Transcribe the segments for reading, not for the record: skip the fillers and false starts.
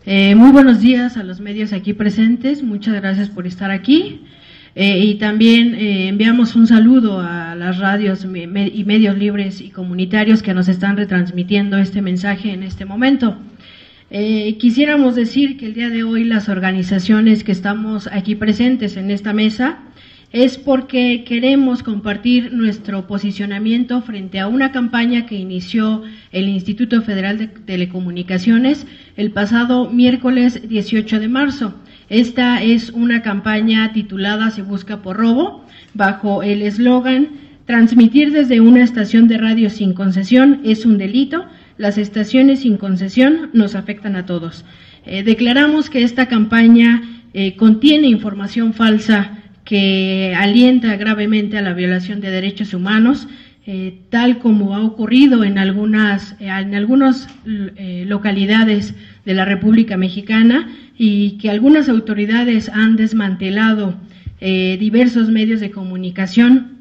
Muy buenos días a los medios aquí presentes, muchas gracias por estar aquí. Y también enviamos un saludo a las radios y medios libres y comunitarios que nos están retransmitiendo este mensaje en este momento. Quisiéramos decir que el día de hoy las organizaciones que estamos aquí presentes en esta mesa es porque queremos compartir nuestro posicionamiento frente a una campaña que inició el Instituto Federal de Telecomunicaciones el pasado miércoles 18 de marzo. Esta es una campaña titulada Se busca por robo, bajo el eslogan "Transmitir desde una estación de radio sin concesión es un delito, las estaciones sin concesión nos afectan a todos". Declaramos que esta campaña contiene información falsa que alienta gravemente a la violación de derechos humanos, tal como ha ocurrido en algunas localidades de la República Mexicana, y que algunas autoridades han desmantelado diversos medios de comunicación,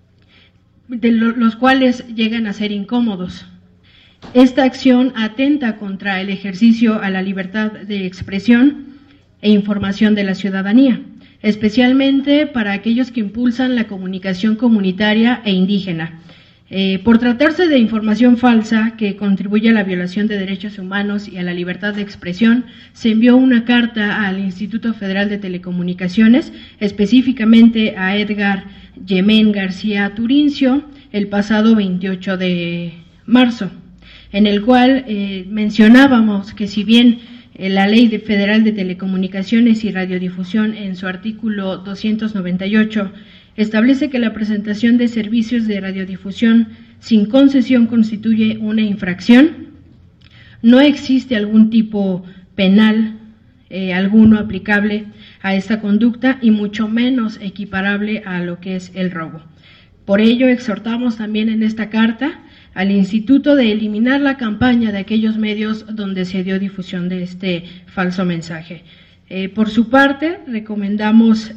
los cuales llegan a ser incómodos. Esta acción atenta contra el ejercicio a la libertad de expresión e información de la ciudadanía, especialmente para aquellos que impulsan la comunicación comunitaria e indígena. Por tratarse de información falsa que contribuye a la violación de derechos humanos y a la libertad de expresión, se envió una carta al Instituto Federal de Telecomunicaciones, específicamente a Edgar Yemen García Turincio, el pasado 28 de marzo, en el cual mencionábamos que si bien la Ley Federal de Telecomunicaciones y Radiodifusión, en su artículo 298, establece que la presentación de servicios de radiodifusión sin concesión constituye una infracción, no existe algún tipo penal alguno aplicable a esta conducta y mucho menos equiparable a lo que es el robo. Por ello, exhortamos también en esta carta al Instituto de eliminar la campaña de aquellos medios donde se dio difusión de este falso mensaje. Por su parte, recomendamos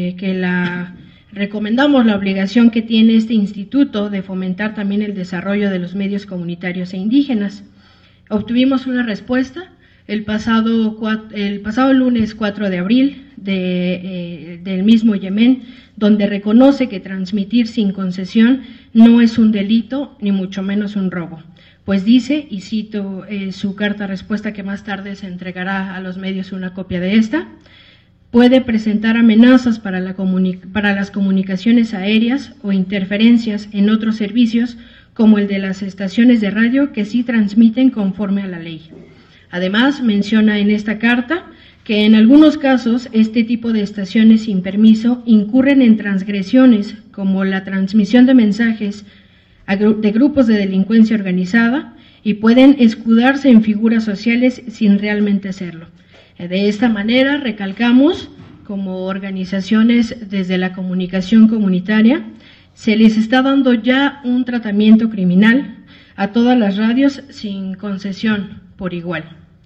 la obligación que tiene este instituto de fomentar también el desarrollo de los medios comunitarios e indígenas. Obtuvimos una respuesta el pasado lunes 4 de abril del mismo Yemen, donde reconoce que transmitir sin concesión no es un delito, ni mucho menos un robo. Pues dice, y cito su carta respuesta, que más tarde se entregará a los medios una copia de esta: puede presentar amenazas para las comunicaciones aéreas o interferencias en otros servicios, como el de las estaciones de radio que sí transmiten conforme a la ley. Además, menciona en esta carta que en algunos casos este tipo de estaciones sin permiso incurren en transgresiones como la transmisión de mensajes de grupos de delincuencia organizada y pueden escudarse en figuras sociales sin realmente hacerlo. De esta manera, recalcamos, como organizaciones desde la comunicación comunitaria, se les está dando ya un tratamiento criminal a todas las radios sin concesión por igual.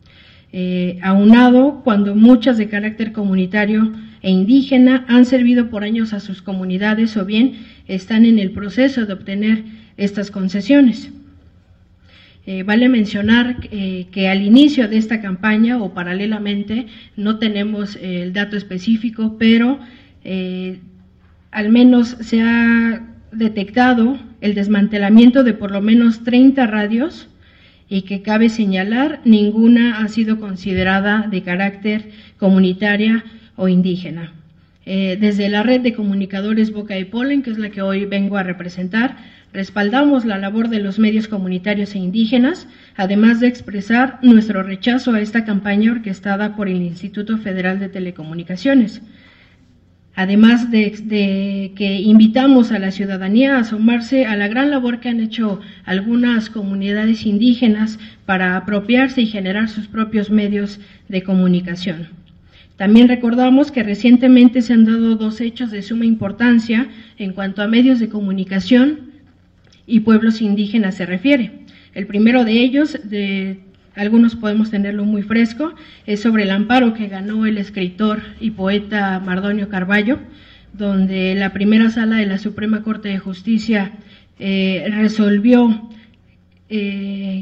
Aunado cuando muchas de carácter comunitario e indígena han servido por años a sus comunidades o bien están en el proceso de obtener estas concesiones. Vale mencionar que al inicio de esta campaña o paralelamente, no tenemos el dato específico, pero al menos se ha detectado el desmantelamiento de por lo menos 30 radios, y que cabe señalar, ninguna ha sido considerada de carácter comunitaria o indígena. Desde la red de comunicadores Boca de Polen, que es la que hoy vengo a representar, respaldamos la labor de los medios comunitarios e indígenas, además de expresar nuestro rechazo a esta campaña orquestada por el Instituto Federal de Telecomunicaciones. Además de que invitamos a la ciudadanía a sumarse a la gran labor que han hecho algunas comunidades indígenas para apropiarse y generar sus propios medios de comunicación. También recordamos que recientemente se han dado dos hechos de suma importancia en cuanto a medios de comunicación y pueblos indígenas se refiere. El primero de ellos, algunos podemos tenerlo muy fresco, es sobre el amparo que ganó el escritor y poeta Mardonio Carballo, donde la primera sala de la Suprema Corte de Justicia resolvió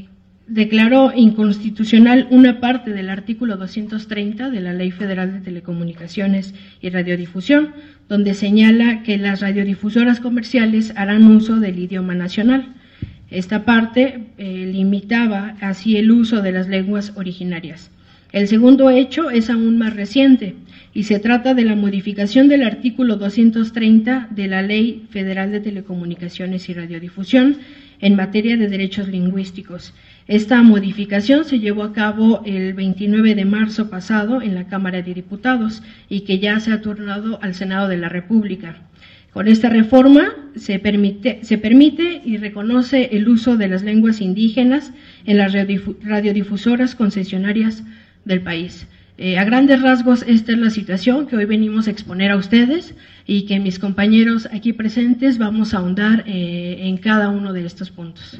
declaró inconstitucional una parte del artículo 230 de la Ley Federal de Telecomunicaciones y Radiodifusión, donde señala que las radiodifusoras comerciales harán uso del idioma nacional. Esta parte limitaba así el uso de las lenguas originarias. El segundo hecho es aún más reciente y se trata de la modificación del artículo 230 de la Ley Federal de Telecomunicaciones y Radiodifusión en materia de derechos lingüísticos. Esta modificación se llevó a cabo el 29 de marzo pasado en la Cámara de Diputados y que ya se ha turnado al Senado de la República. Con esta reforma se permite y reconoce el uso de las lenguas indígenas en las radiodifusoras concesionarias del país. A grandes rasgos, esta es la situación que hoy venimos a exponer a ustedes y que mis compañeros aquí presentes vamos a ahondar en cada uno de estos puntos.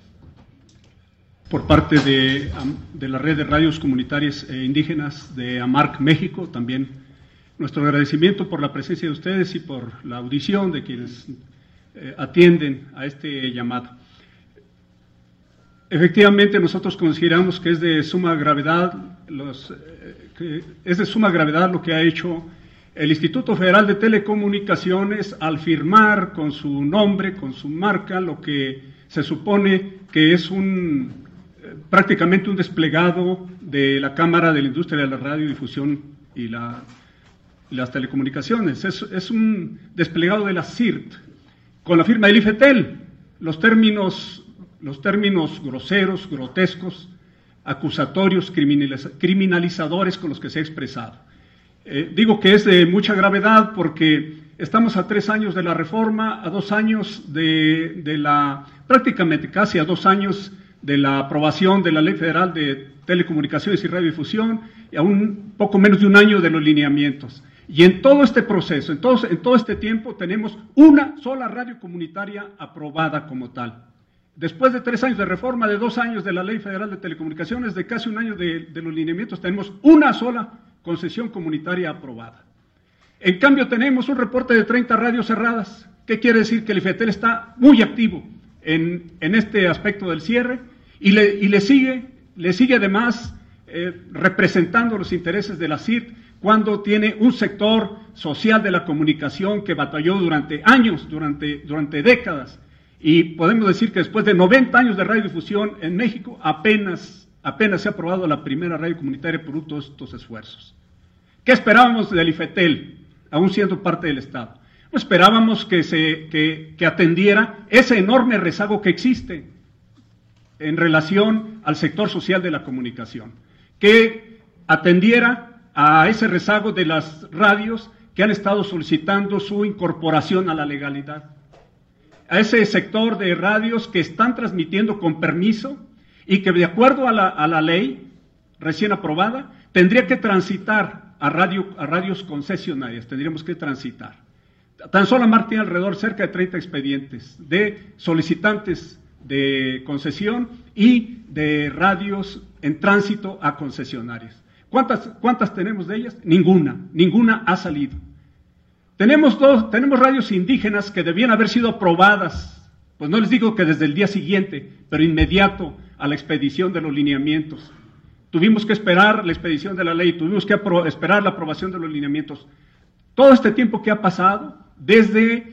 Por parte de la Red de Radios Comunitarias Indígenas de AMARC México, también nuestro agradecimiento por la presencia de ustedes y por la audición de quienes atienden a este llamado. Efectivamente, nosotros consideramos que es de suma gravedad lo que ha hecho el Instituto Federal de Telecomunicaciones al firmar con su nombre, con su marca, lo que se supone que es prácticamente un desplegado de la Cámara de la Industria de la Radiodifusión y las Telecomunicaciones. Es un desplegado de la CIRT, con la firma del IFETEL. Los términos groseros, grotescos, acusatorios, criminalizadores con los que se ha expresado. Digo que es de mucha gravedad porque estamos a 3 años de la reforma, a 2 años prácticamente casi a 2 años de la aprobación de la Ley Federal de Telecomunicaciones y Radiodifusión, y a un poco menos de 1 año de los lineamientos. Y en todo este proceso, en todo este tiempo, tenemos una sola radio comunitaria aprobada como tal. Después de 3 años de reforma, de 2 años de la Ley Federal de Telecomunicaciones, de casi 1 año de los lineamientos, tenemos una sola concesión comunitaria aprobada. En cambio, tenemos un reporte de 30 radios cerradas. ¿Qué quiere decir? Que el IFETEL está muy activo en este aspecto del cierre y le sigue además representando los intereses de la CIRT cuando tiene un sector social de la comunicación que batalló durante años, durante décadas. Y podemos decir que después de 90 años de radiodifusión en México, apenas se ha aprobado la primera radio comunitaria producto de estos esfuerzos. ¿Qué esperábamos del IFETEL, aún siendo parte del Estado? Pues esperábamos que atendiera ese enorme rezago que existe en relación al sector social de la comunicación, que atendiera a ese rezago de las radios que han estado solicitando su incorporación a la legalidad, a ese sector de radios que están transmitiendo con permiso y que de acuerdo a la ley recién aprobada tendría que transitar a radios concesionarias, tendríamos que transitar. Tan solo AMARC tiene alrededor cerca de 30 expedientes de solicitantes de concesión y de radios en tránsito a concesionarias. ¿Cuántas tenemos de ellas? Ninguna ha salido. Tenemos radios indígenas que debían haber sido aprobadas, pues no les digo que desde el día siguiente, pero inmediato a la expedición de los lineamientos. Tuvimos que esperar la expedición de la ley, tuvimos que esperar la aprobación de los lineamientos. Todo este tiempo que ha pasado, desde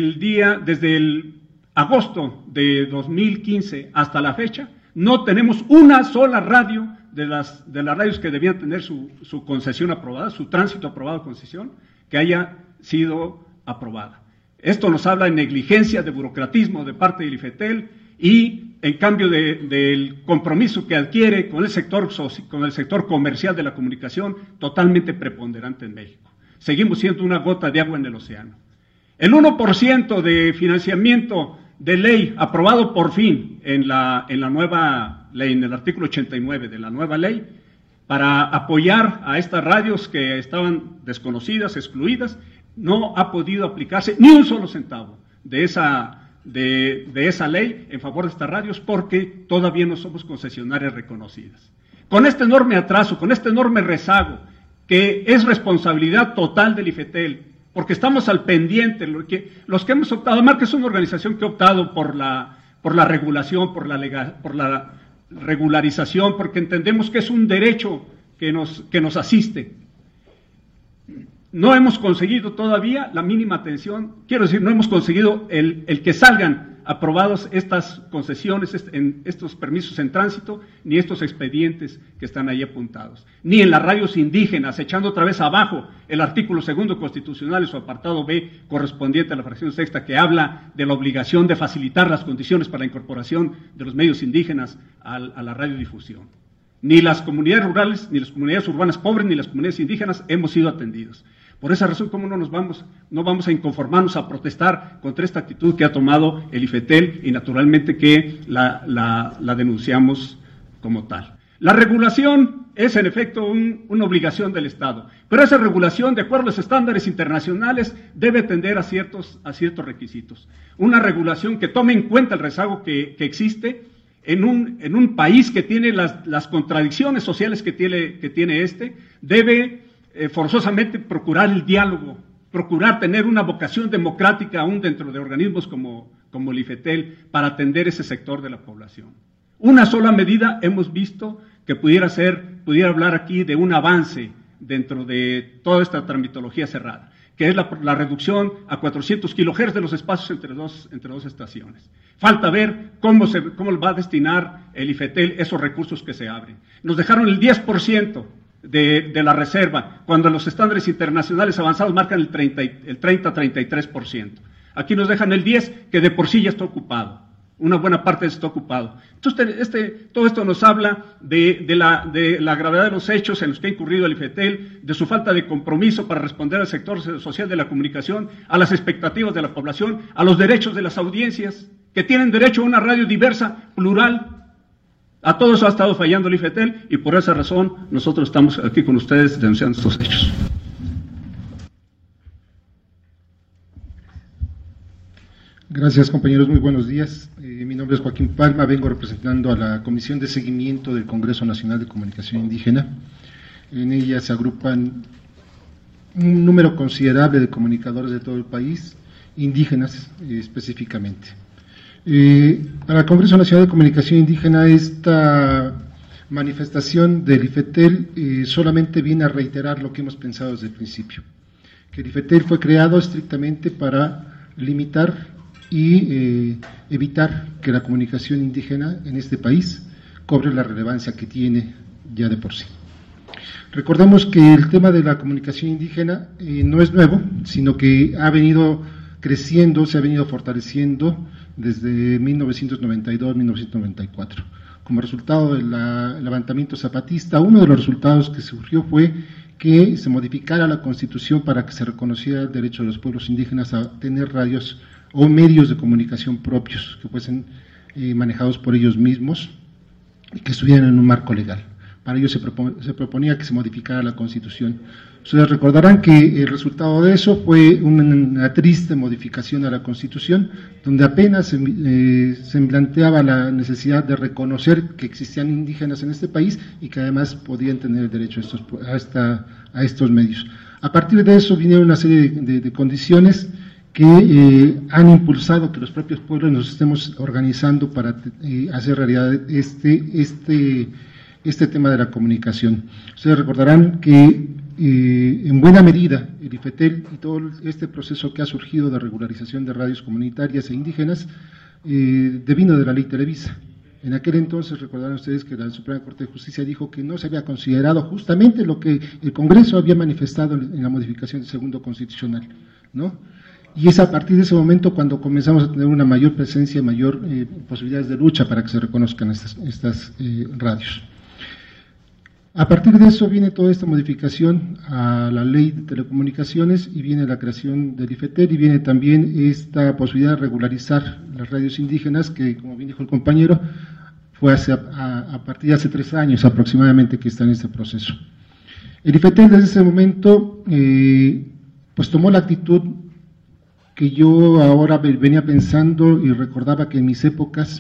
el agosto de 2015 hasta la fecha, no tenemos una sola radio de las radios que debían tener su concesión aprobada, su tránsito aprobado de concesión, que haya sido aprobada. Esto nos habla de negligencia, de burocratismo de parte del IFETEL y en cambio del compromiso que adquiere con el sector comercial de la comunicación totalmente preponderante en México. Seguimos siendo una gota de agua en el océano. El 1% de financiamiento de ley aprobado por fin en la nueva ley, en el artículo 89 de la nueva ley, para apoyar a estas radios que estaban desconocidas, excluidas, no ha podido aplicarse ni un solo centavo de esa ley en favor de estas radios porque todavía no somos concesionarias reconocidas. Con este enorme atraso, con este enorme rezago, que es responsabilidad total del IFETEL, porque estamos al pendiente, los que hemos optado, AMARC es una organización que ha optado por la regulación, por regularización, porque entendemos que es un derecho que nos asiste. No hemos conseguido todavía la mínima atención, quiero decir, no hemos conseguido el que salgan aprobados estas concesiones, estos permisos en tránsito, ni estos expedientes que están ahí apuntados, ni en las radios indígenas, echando otra vez abajo el artículo 2 constitucional y su apartado B correspondiente a la fracción sexta, que habla de la obligación de facilitar las condiciones para la incorporación de los medios indígenas a la radiodifusión. Ni las comunidades rurales, ni las comunidades urbanas pobres, ni las comunidades indígenas hemos sido atendidos. Por esa razón, ¿cómo no vamos a inconformarnos a protestar contra esta actitud que ha tomado el IFETEL y naturalmente que la denunciamos como tal? La regulación es en efecto una obligación del Estado, pero esa regulación, de acuerdo a los estándares internacionales, debe tender a ciertos requisitos. Una regulación que tome en cuenta el rezago que existe en un país que tiene las contradicciones sociales que tiene debe forzosamente procurar el diálogo, procurar tener una vocación democrática aún dentro de organismos como el IFETEL para atender ese sector de la población. Una sola medida hemos visto que pudiera hablar aquí de un avance dentro de toda esta tramitología cerrada, que es la reducción a 400 kHz de los espacios entre dos estaciones. Falta ver cómo va a destinar el IFETEL esos recursos que se abren. Nos dejaron el 10% de la reserva, cuando los estándares internacionales avanzados marcan el 30-33%. Aquí nos dejan el 10%, que de por sí ya está ocupado. Una buena parte está ocupado. Entonces, todo esto nos habla de la gravedad de los hechos en los que ha incurrido el IFETEL, de su falta de compromiso para responder al sector social de la comunicación, a las expectativas de la población, a los derechos de las audiencias, que tienen derecho a una radio diversa, plural. A todo eso ha estado fallando el IFETEL y por esa razón nosotros estamos aquí con ustedes denunciando estos hechos. Gracias, compañeros, muy buenos días. Mi nombre es Joaquín Palma, vengo representando a la Comisión de Seguimiento del Congreso Nacional de Comunicación Indígena. En ella se agrupan un número considerable de comunicadores de todo el país, indígenas específicamente. Para el Congreso Nacional de Comunicación Indígena, esta manifestación del IFETEL solamente viene a reiterar lo que hemos pensado desde el principio, que el IFETEL fue creado estrictamente para limitar y evitar que la comunicación indígena en este país cobre la relevancia que tiene ya de por sí. Recordemos que el tema de la comunicación indígena no es nuevo, sino que ha venido creciendo, se ha venido fortaleciendo desde 1992-1994. Como resultado del levantamiento zapatista, uno de los resultados que surgió fue que se modificara la Constitución para que se reconociera el derecho de los pueblos indígenas a tener radios o medios de comunicación propios, que fuesen manejados por ellos mismos y que estuvieran en un marco legal. Para ello se proponía que se modificara la Constitución. Ustedes recordarán que el resultado de eso fue una triste modificación a la Constitución, donde apenas se planteaba la necesidad de reconocer que existían indígenas en este país y que además podían tener derecho a estos medios. A partir de eso vinieron una serie de condiciones que han impulsado que los propios pueblos nos estemos organizando para hacer realidad este tema de la comunicación. Ustedes recordarán que en buena medida el IFETEL y todo este proceso que ha surgido de regularización de radios comunitarias e indígenas devino de la ley Televisa. En aquel entonces recordarán ustedes que la Suprema Corte de Justicia dijo que no se había considerado justamente lo que el Congreso había manifestado en la modificación del segundo constitucional, ¿no? Y es a partir de ese momento cuando comenzamos a tener una mayor presencia, mayor posibilidades de lucha para que se reconozcan estas radios. A partir de eso viene toda esta modificación a la ley de telecomunicaciones y viene la creación del IFETEL y viene también esta posibilidad de regularizar las radios indígenas que, como bien dijo el compañero, fue a partir de hace 3 años aproximadamente que está en este proceso. El IFETEL desde ese momento pues tomó la actitud que yo ahora venía pensando y recordaba que en mis épocas,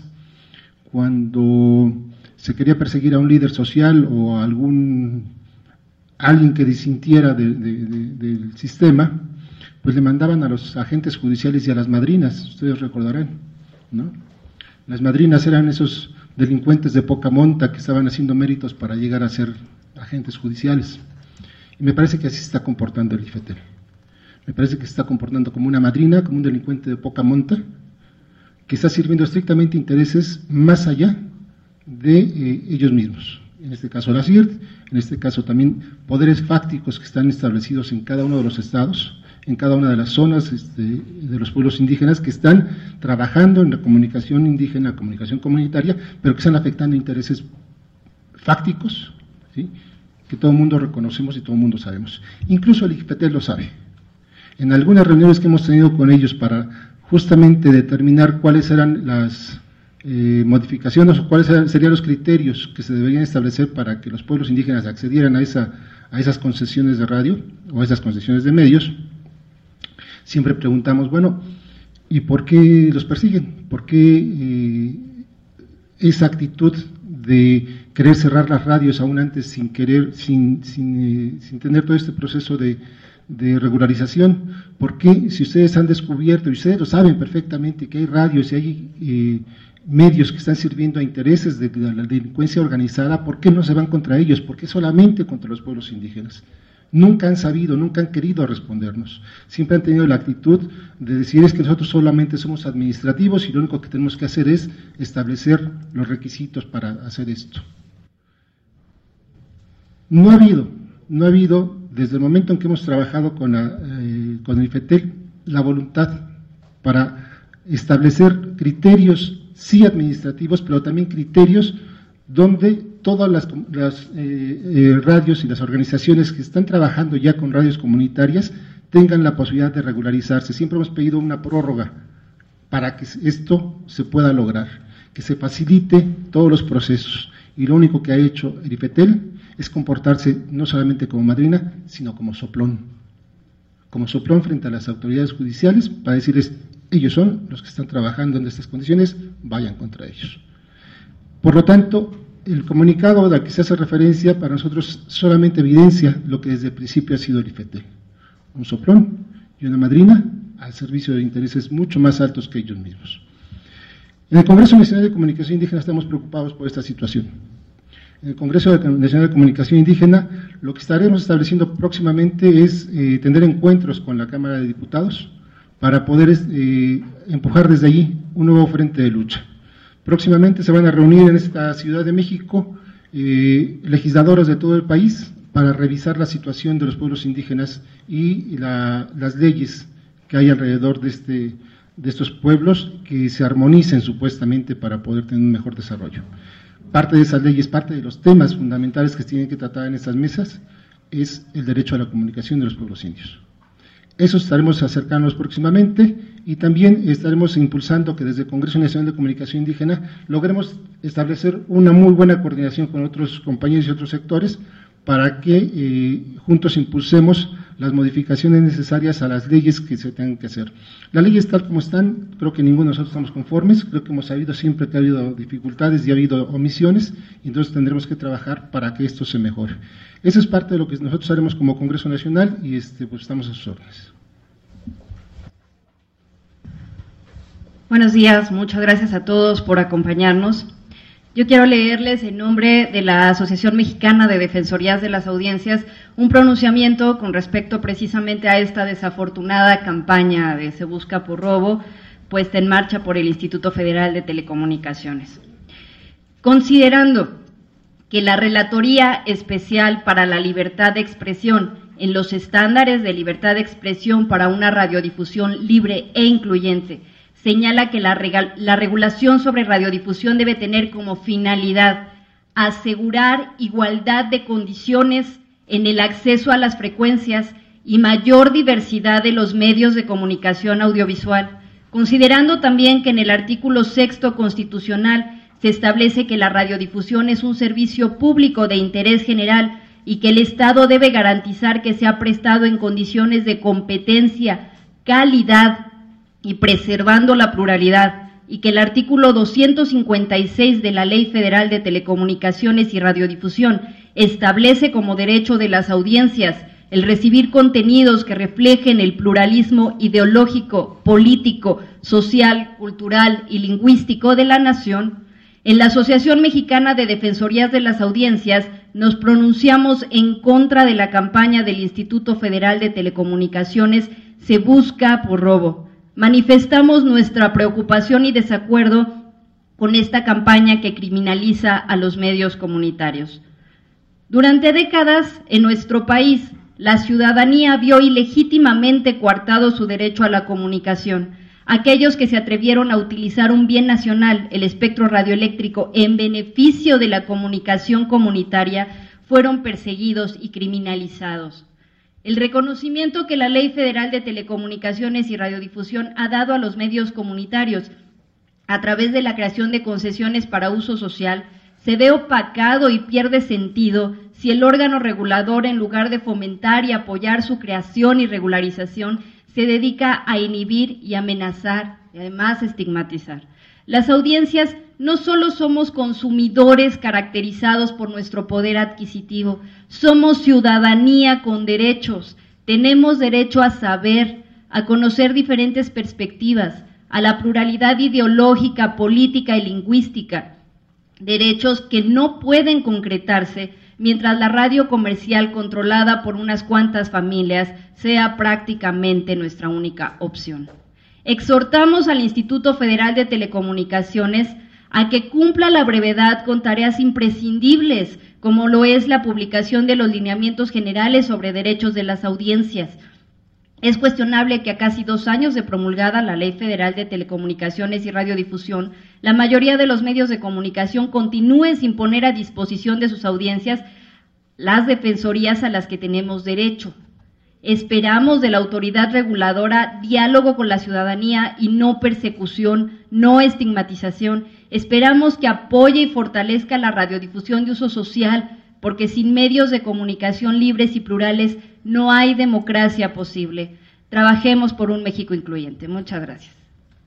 cuando se quería perseguir a un líder social o a alguien que disintiera del sistema, pues le mandaban a los agentes judiciales y a las madrinas, ustedes recordarán, ¿no? Las madrinas eran esos delincuentes de poca monta que estaban haciendo méritos para llegar a ser agentes judiciales. Y me parece que así se está comportando el IFETEL. Me parece que se está comportando como una madrina, como un delincuente de poca monta, que está sirviendo estrictamente intereses más allá de ellos mismos. En este caso la CIRT, en este caso también poderes fácticos que están establecidos en cada uno de los estados, en cada una de las zonas de los pueblos indígenas que están trabajando en la comunicación indígena, comunicación comunitaria, pero que están afectando intereses fácticos, ¿sí?, que todo el mundo reconocemos y todo el mundo sabemos. Incluso el IFETEL lo sabe. En algunas reuniones que hemos tenido con ellos para justamente determinar cuáles eran las modificaciones o cuáles serían los criterios que se deberían establecer para que los pueblos indígenas accedieran a esas concesiones de radio o a esas concesiones de medios, siempre preguntamos, bueno, ¿y por qué los persiguen? ¿Por qué esa actitud de querer cerrar las radios aún antes sin tener todo este proceso de regularización? ¿Por qué, si ustedes han descubierto, y ustedes lo saben perfectamente, que hay radios y hay medios que están sirviendo a intereses de la delincuencia organizada, por qué no se van contra ellos? ¿Por qué solamente contra los pueblos indígenas? Nunca han sabido, nunca han querido respondernos. Siempre han tenido la actitud de decir es que nosotros solamente somos administrativos y lo único que tenemos que hacer es establecer los requisitos para hacer esto. No ha habido, desde el momento en que hemos trabajado con el IFETEL, la voluntad para establecer criterios, sí administrativos, pero también criterios donde todas las radios y las organizaciones que están trabajando ya con radios comunitarias tengan la posibilidad de regularizarse. Siempre hemos pedido una prórroga para que esto se pueda lograr, que se facilite todos los procesos. Y lo único que ha hecho el IFETEL es comportarse no solamente como madrina, sino como soplón frente a las autoridades judiciales para decirles, ellos son los que están trabajando en estas condiciones, vayan contra ellos. Por lo tanto, el comunicado al que se hace referencia para nosotros solamente evidencia lo que desde el principio ha sido el IFETEL, un soplón y una madrina al servicio de intereses mucho más altos que ellos mismos. En el Congreso Nacional de Comunicación Indígena estamos preocupados por esta situación. En el Congreso Nacional de Comunicación Indígena lo que estaremos estableciendo próximamente es tener encuentros con la Cámara de Diputados para poder empujar desde allí un nuevo frente de lucha. Próximamente se van a reunir en esta Ciudad de México legisladores de todo el país para revisar la situación de los pueblos indígenas y las leyes que hay alrededor de estos pueblos que se armonicen supuestamente para poder tener un mejor desarrollo. Parte de esas leyes, parte de los temas fundamentales que se tienen que tratar en estas mesas es el derecho a la comunicación de los pueblos indios. Eso estaremos acercándonos próximamente y también estaremos impulsando que desde el Congreso Nacional de Comunicación Indígena logremos establecer una muy buena coordinación con otros compañeros y otros sectores para que juntos impulsemos las modificaciones necesarias a las leyes que se tengan que hacer. Las leyes tal como están, creo que ninguno de nosotros estamos conformes, creo que hemos sabido siempre que ha habido dificultades y ha habido omisiones, y entonces tendremos que trabajar para que esto se mejore. Eso es parte de lo que nosotros haremos como Congreso Nacional y pues estamos a sus órdenes. Buenos días, muchas gracias a todos por acompañarnos. Yo quiero leerles en nombre de la Asociación Mexicana de Defensorías de las Audiencias un pronunciamiento con respecto precisamente a esta desafortunada campaña de Se Busca por Robo puesta en marcha por el Instituto Federal de Telecomunicaciones. Considerando que la Relatoría Especial para la Libertad de Expresión en los estándares de libertad de expresión para una radiodifusión libre e incluyente señala que la regulación sobre radiodifusión debe tener como finalidad asegurar igualdad de condiciones en el acceso a las frecuencias y mayor diversidad de los medios de comunicación audiovisual, considerando también que en el artículo 6º constitucional se establece que la radiodifusión es un servicio público de interés general y que el Estado debe garantizar que sea prestado en condiciones de competencia, calidad y preservando la pluralidad, y que el artículo 256 de la Ley Federal de Telecomunicaciones y Radiodifusión establece como derecho de las audiencias el recibir contenidos que reflejen el pluralismo ideológico, político, social, cultural y lingüístico de la nación. En la Asociación Mexicana de Defensorías de las Audiencias nos pronunciamos en contra de la campaña del Instituto Federal de Telecomunicaciones Se Busca por Robo. Manifestamos nuestra preocupación y desacuerdo con esta campaña que criminaliza a los medios comunitarios. Durante décadas, en nuestro país, la ciudadanía vio ilegítimamente coartado su derecho a la comunicación. Aquellos que se atrevieron a utilizar un bien nacional, el espectro radioeléctrico, en beneficio de la comunicación comunitaria, fueron perseguidos y criminalizados. El reconocimiento que la Ley Federal de Telecomunicaciones y Radiodifusión ha dado a los medios comunitarios a través de la creación de concesiones para uso social se ve opacado y pierde sentido si el órgano regulador, en lugar de fomentar y apoyar su creación y regularización, se dedica a inhibir y amenazar y además estigmatizar. Las audiencias no solo somos consumidores caracterizados por nuestro poder adquisitivo, somos ciudadanía con derechos. Tenemos derecho a saber, a conocer diferentes perspectivas, a la pluralidad ideológica, política y lingüística, derechos que no pueden concretarse mientras la radio comercial controlada por unas cuantas familias sea prácticamente nuestra única opción. Exhortamos al Instituto Federal de Telecomunicaciones a que cumpla la brevedad con tareas imprescindibles, como lo es la publicación de los lineamientos generales sobre derechos de las audiencias. Es cuestionable que a casi 2 años de promulgada la Ley Federal de Telecomunicaciones y Radiodifusión, la mayoría de los medios de comunicación continúen sin poner a disposición de sus audiencias las defensorías a las que tenemos derecho. Esperamos de la autoridad reguladora diálogo con la ciudadanía y no persecución, no estigmatización. Esperamos que apoye y fortalezca la radiodifusión de uso social, porque sin medios de comunicación libres y plurales no hay democracia posible. Trabajemos por un México incluyente. Muchas gracias.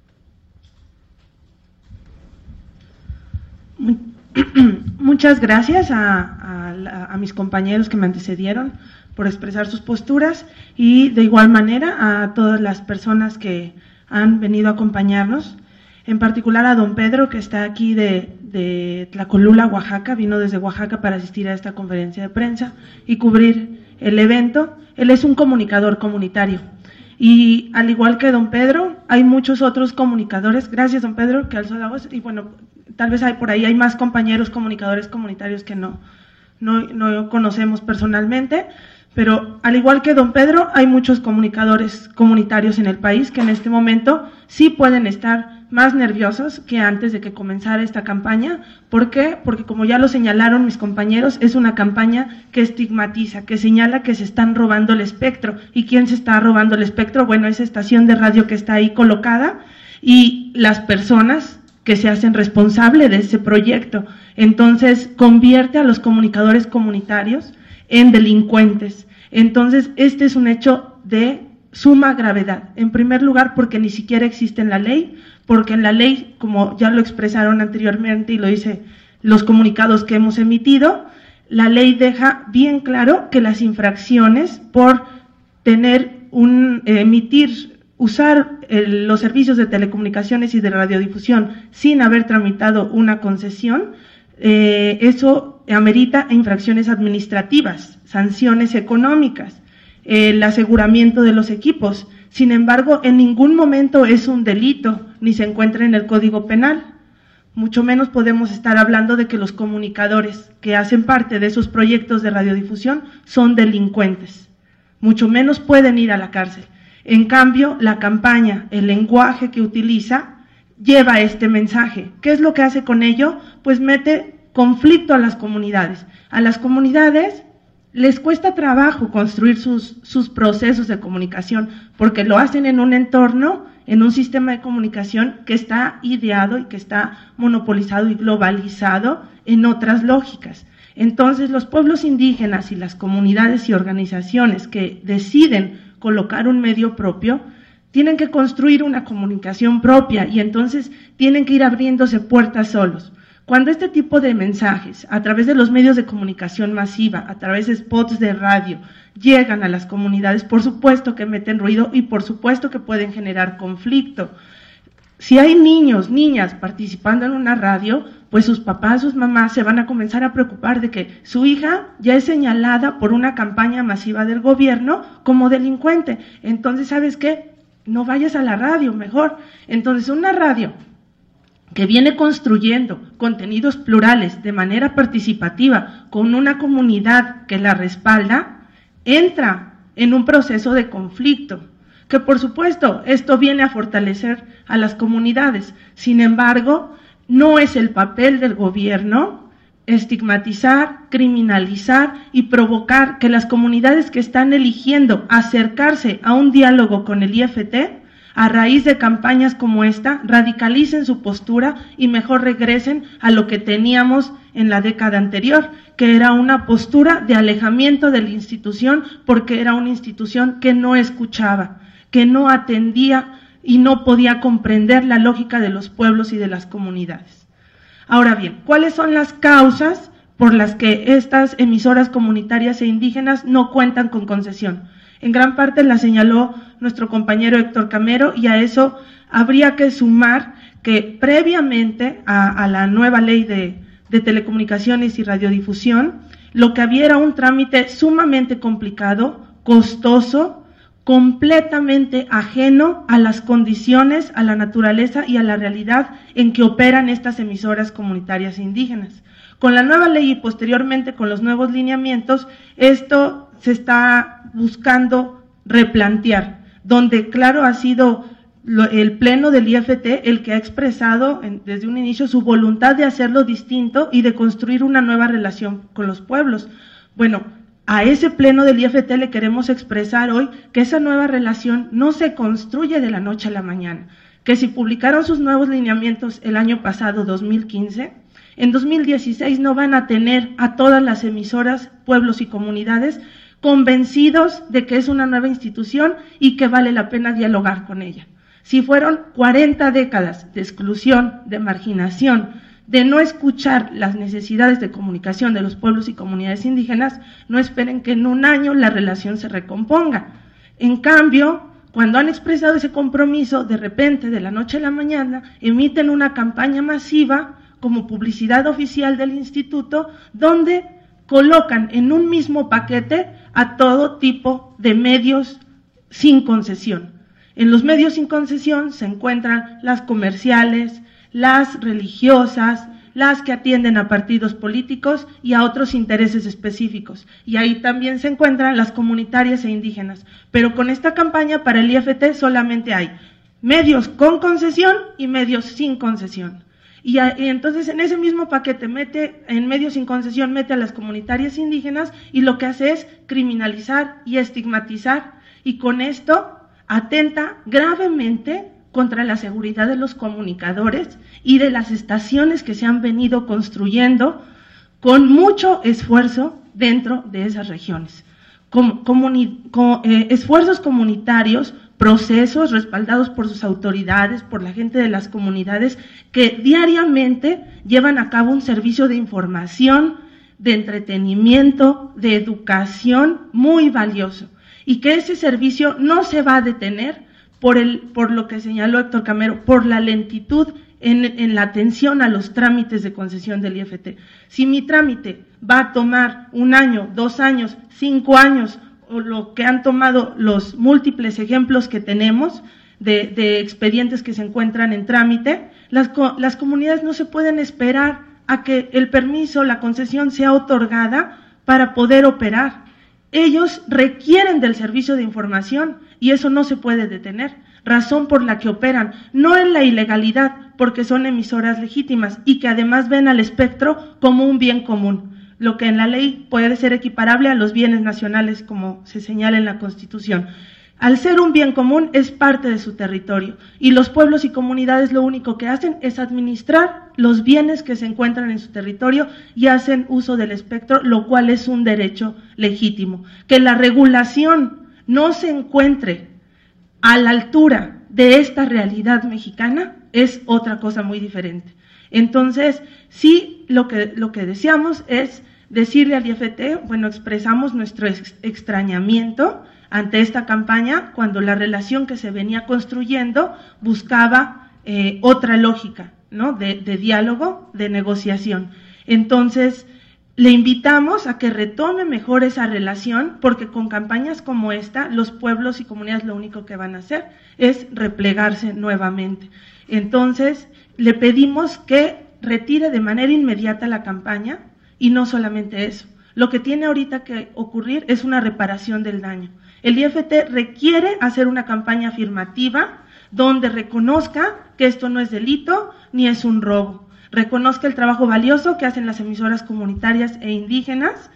Muchas gracias a mis compañeros que me antecedieron por expresar sus posturas y de igual manera a todas las personas que han venido a acompañarnos, en particular a don Pedro, que está aquí de Tlacolula, Oaxaca, vino desde Oaxaca para asistir a esta conferencia de prensa y cubrir el evento. Él es un comunicador comunitario y al igual que don Pedro, hay muchos otros comunicadores, gracias don Pedro que alzó la voz, y bueno, tal vez hay más compañeros comunicadores comunitarios que no conocemos personalmente, pero al igual que don Pedro, hay muchos comunicadores comunitarios en el país que en este momento sí pueden estar más nerviosos que antes de que comenzara esta campaña. ¿Por qué? Porque como ya lo señalaron mis compañeros, es una campaña que estigmatiza, que señala que se están robando el espectro. ¿Y quién se está robando el espectro? Bueno, esa estación de radio que está ahí colocada y las personas que se hacen responsable de ese proyecto. Entonces, convierte a los comunicadores comunitarios en delincuentes. Entonces, este es un hecho de suma gravedad. En primer lugar, porque ni siquiera existe en la ley, porque en la ley, como ya lo expresaron anteriormente y lo dice los comunicados que hemos emitido, la ley deja bien claro que las infracciones por usar los servicios de telecomunicaciones y de radiodifusión sin haber tramitado una concesión, eso amerita infracciones administrativas, sanciones económicas, el aseguramiento de los equipos. Sin embargo, en ningún momento es un delito, ni se encuentra en el Código Penal. Mucho menos podemos estar hablando de que los comunicadores que hacen parte de esos proyectos de radiodifusión son delincuentes. Mucho menos pueden ir a la cárcel. En cambio, la campaña, el lenguaje que utiliza, lleva este mensaje. ¿Qué es lo que hace con ello? Pues mete conflicto a las comunidades. A las comunidades les cuesta trabajo construir sus procesos de comunicación, porque lo hacen en un entorno, en un sistema de comunicación que está ideado y que está monopolizado y globalizado en otras lógicas. Entonces, los pueblos indígenas y las comunidades y organizaciones que deciden colocar un medio propio, tienen que construir una comunicación propia y entonces tienen que ir abriéndose puertas solos. Cuando este tipo de mensajes, a través de los medios de comunicación masiva, a través de spots de radio, llegan a las comunidades, por supuesto que meten ruido y por supuesto que pueden generar conflicto. si hay niños, niñas participando en una radio, pues sus papás, sus mamás se van a comenzar a preocupar de que su hija ya es señalada por una campaña masiva del gobierno como delincuente. Entonces, ¿sabes qué? No vayas a la radio, mejor. Entonces, una radio que viene construyendo contenidos plurales de manera participativa con una comunidad que la respalda, entra en un proceso de conflicto, que por supuesto esto viene a fortalecer a las comunidades. Sin embargo, no es el papel del gobierno estigmatizar, criminalizar y provocar que las comunidades que están eligiendo acercarse a un diálogo con el IFT, a raíz de campañas como esta, radicalicen su postura y mejor regresen a lo que teníamos en la década anterior, que era una postura de alejamiento de la institución, porque era una institución que no escuchaba, que no atendía y no podía comprender la lógica de los pueblos y de las comunidades. Ahora bien, ¿cuáles son las causas por las que estas emisoras comunitarias e indígenas no cuentan con concesión? En gran parte la señaló nuestro compañero Héctor Camero, y a eso habría que sumar que previamente a la nueva ley de telecomunicaciones y radiodifusión, lo que había era un trámite sumamente complicado, costoso, completamente ajeno a las condiciones, a la naturaleza y a la realidad en que operan estas emisoras comunitarias e indígenas. Con la nueva ley y posteriormente con los nuevos lineamientos, esto se está buscando replantear, donde claro ha sido el pleno del IFT el que ha expresado desde un inicio su voluntad de hacerlo distinto y de construir una nueva relación con los pueblos. Bueno, a ese pleno del IFT le queremos expresar hoy que esa nueva relación no se construye de la noche a la mañana, que si publicaron sus nuevos lineamientos el año pasado, 2015, en 2016 no van a tener a todas las emisoras, pueblos y comunidades convencidos de que es una nueva institución y que vale la pena dialogar con ella. Si fueron 40 décadas de exclusión, de marginación, de no escuchar las necesidades de comunicación de los pueblos y comunidades indígenas, no esperen que en un año la relación se recomponga. En cambio, cuando han expresado ese compromiso, de repente, de la noche a la mañana, emiten una campaña masiva como publicidad oficial del instituto, donde colocan en un mismo paquete a todo tipo de medios sin concesión. En los medios sin concesión se encuentran las comerciales, las religiosas, las que atienden a partidos políticos y a otros intereses específicos. Y ahí también se encuentran las comunitarias e indígenas. Pero con esta campaña para el IFT solamente hay medios con concesión y medios sin concesión. Y entonces en ese mismo paquete en medios sin concesión mete a las comunitarias indígenas y lo que hace es criminalizar y estigmatizar, y con esto atenta gravemente contra la seguridad de los comunicadores y de las estaciones que se han venido construyendo con mucho esfuerzo dentro de esas regiones. Esfuerzos comunitarios, procesos respaldados por sus autoridades, por la gente de las comunidades, que diariamente llevan a cabo un servicio de información, de entretenimiento, de educación muy valioso, y que ese servicio no se va a detener por lo que señaló Héctor Camero, por la lentitud en la atención a los trámites de concesión del IFT. Si mi trámite va a tomar 1 año, 2 años, 5 años, o lo que han tomado los múltiples ejemplos que tenemos de expedientes que se encuentran en trámite, las comunidades no se pueden esperar a que el permiso, la concesión sea otorgada para poder operar. Ellos requieren del servicio de información y eso no se puede detener, razón por la que operan, no en la ilegalidad, porque son emisoras legítimas y que además ven al espectro como un bien común, lo que en la ley puede ser equiparable a los bienes nacionales, como se señala en la Constitución. Al ser un bien común, es parte de su territorio, y los pueblos y comunidades lo único que hacen es administrar los bienes que se encuentran en su territorio y hacen uso del espectro, lo cual es un derecho legítimo. Que la regulación no se encuentre a la altura de esta realidad mexicana es otra cosa muy diferente. Entonces, sí, lo que deseamos es decirle al IFT, bueno, expresamos nuestro extrañamiento ante esta campaña, cuando la relación que se venía construyendo buscaba otra lógica, ¿no? De diálogo, de negociación. Entonces, le invitamos a que retome mejor esa relación, porque con campañas como esta, los pueblos y comunidades lo único que van a hacer es replegarse nuevamente. Entonces, le pedimos que retire de manera inmediata la campaña, y no solamente eso. Lo que tiene ahorita que ocurrir es una reparación del daño. El IFT requiere hacer una campaña afirmativa donde reconozca que esto no es delito ni es un robo. Reconozca el trabajo valioso que hacen las emisoras comunitarias e indígenas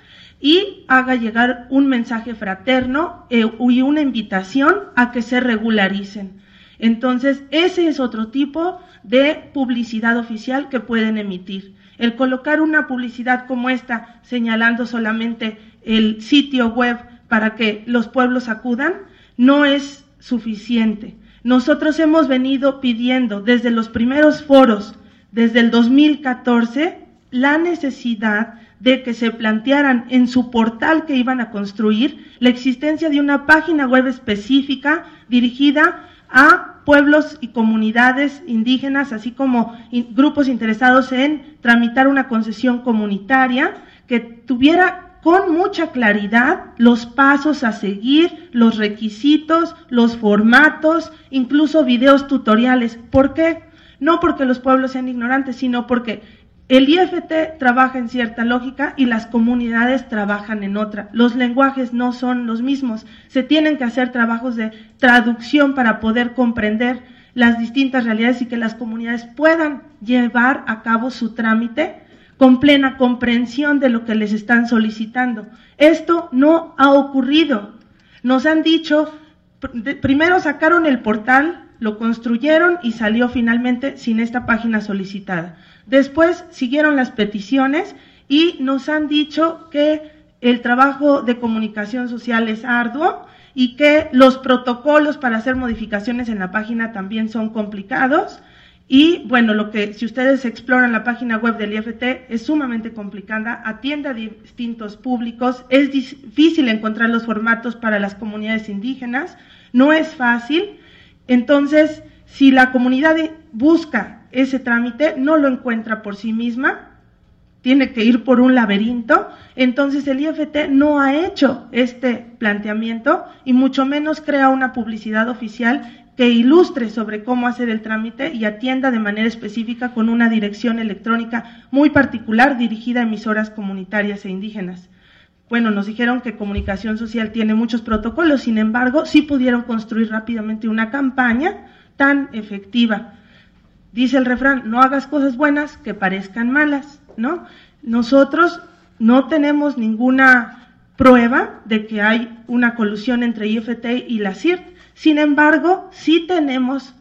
y haga llegar un mensaje fraterno y una invitación a que se regularicen. Entonces, ese es otro tipo de publicidad oficial que pueden emitir. El colocar una publicidad como esta, señalando solamente el sitio web para que los pueblos acudan, no es suficiente. Nosotros hemos venido pidiendo desde los primeros foros, desde el 2014, la necesidad de que se plantearan en su portal que iban a construir la existencia de una página web específica dirigida a pueblos y comunidades indígenas, así como grupos interesados en tramitar una concesión comunitaria que tuviera con mucha claridad los pasos a seguir, los requisitos, los formatos, incluso videos tutoriales. ¿Por qué? No porque los pueblos sean ignorantes, sino porque el IFT trabaja en cierta lógica y las comunidades trabajan en otra. Los lenguajes no son los mismos. Se tienen que hacer trabajos de traducción para poder comprender las distintas realidades y que las comunidades puedan llevar a cabo su trámite con plena comprensión de lo que les están solicitando. Esto no ha ocurrido. Nos han dicho, primero sacaron el portal, lo construyeron y salió finalmente sin esta página solicitada. Después siguieron las peticiones y nos han dicho que el trabajo de comunicación social es arduo y que los protocolos para hacer modificaciones en la página también son complicados. Y bueno, si ustedes exploran la página web del IFT, es sumamente complicada, atiende a distintos públicos, es difícil encontrar los formatos para las comunidades indígenas, no es fácil. Entonces, si la comunidad busca ese trámite, no lo encuentra por sí misma, tiene que ir por un laberinto. Entonces el IFT no ha hecho este planteamiento y mucho menos crea una publicidad oficial que ilustre sobre cómo hacer el trámite y atienda de manera específica con una dirección electrónica muy particular dirigida a emisoras comunitarias e indígenas. Bueno, nos dijeron que comunicación social tiene muchos protocolos, sin embargo, sí pudieron construir rápidamente una campaña tan efectiva. Dice el refrán, no hagas cosas buenas que parezcan malas, ¿no? Nosotros no tenemos ninguna prueba de que hay una colusión entre IFT y la CIRT, sin embargo, sí tenemos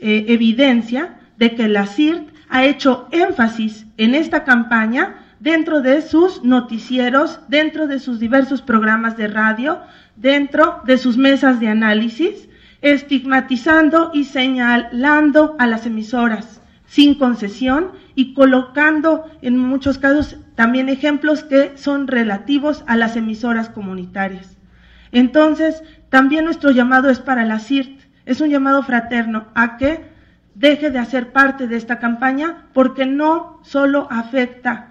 evidencia de que la CIRT ha hecho énfasis en esta campaña dentro de sus noticieros, dentro de sus diversos programas de radio, dentro de sus mesas de análisis, estigmatizando y señalando a las emisoras sin concesión y colocando en muchos casos también ejemplos que son relativos a las emisoras comunitarias. Entonces, también nuestro llamado es para la CIRT, es un llamado fraterno a que deje de hacer parte de esta campaña porque no solo afecta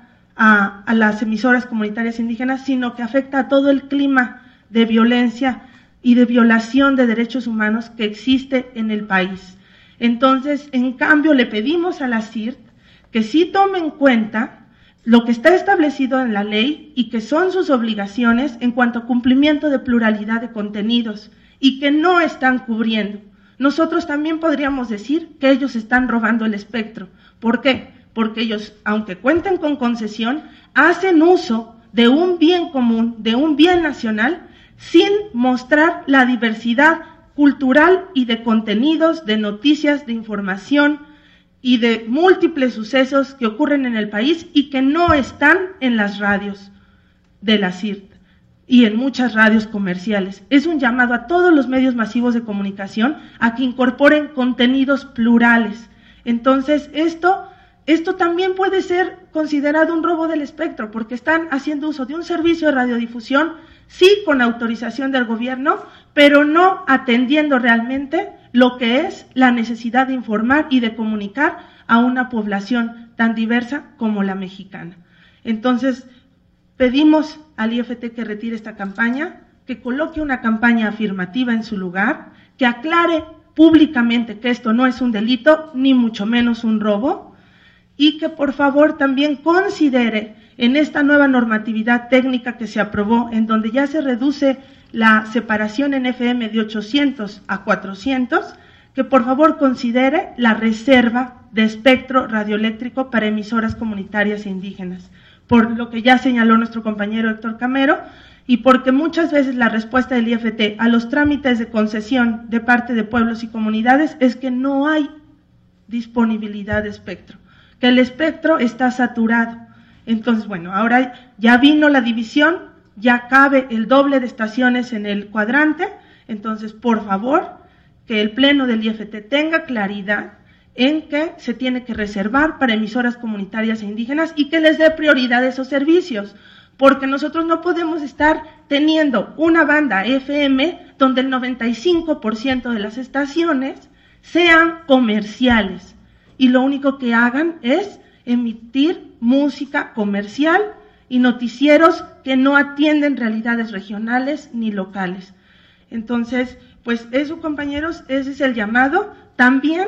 a las emisoras comunitarias indígenas, sino que afecta a todo el clima de violencia y de violación de derechos humanos que existe en el país. Entonces, en cambio, le pedimos a la CIRT que sí tome en cuenta lo que está establecido en la ley y que son sus obligaciones en cuanto a cumplimiento de pluralidad de contenidos y que no están cubriendo. Nosotros también podríamos decir que ellos están robando el espectro. ¿Por qué? Porque ellos, aunque cuenten con concesión, hacen uso de un bien común, de un bien nacional, sin mostrar la diversidad cultural y de contenidos, de noticias, de información y de múltiples sucesos que ocurren en el país y que no están en las radios de la CIRT y en muchas radios comerciales. Es un llamado a todos los medios masivos de comunicación a que incorporen contenidos plurales. Entonces, esto también puede ser considerado un robo del espectro, porque están haciendo uso de un servicio de radiodifusión, sí con autorización del gobierno, pero no atendiendo realmente lo que es la necesidad de informar y de comunicar a una población tan diversa como la mexicana. Entonces, pedimos al IFT que retire esta campaña, que coloque una campaña afirmativa en su lugar, que aclare públicamente que esto no es un delito, ni mucho menos un robo, y que por favor también considere en esta nueva normatividad técnica que se aprobó, en donde ya se reduce la separación en FM de 800 a 400, que por favor considere la reserva de espectro radioeléctrico para emisoras comunitarias e indígenas, por lo que ya señaló nuestro compañero Héctor Camero, y porque muchas veces la respuesta del IFT a los trámites de concesión de parte de pueblos y comunidades es que no hay disponibilidad de espectro, que el espectro está saturado. Entonces, bueno, ahora ya vino la división, ya cabe el doble de estaciones en el cuadrante, entonces, por favor, que el Pleno del IFT tenga claridad en que se tiene que reservar para emisoras comunitarias e indígenas y que les dé prioridad a esos servicios, porque nosotros no podemos estar teniendo una banda FM donde el 95% de las estaciones sean comerciales y lo único que hagan es emitir música comercial y noticieros que no atienden realidades regionales ni locales. Entonces, pues eso, compañeros, ese es el llamado. También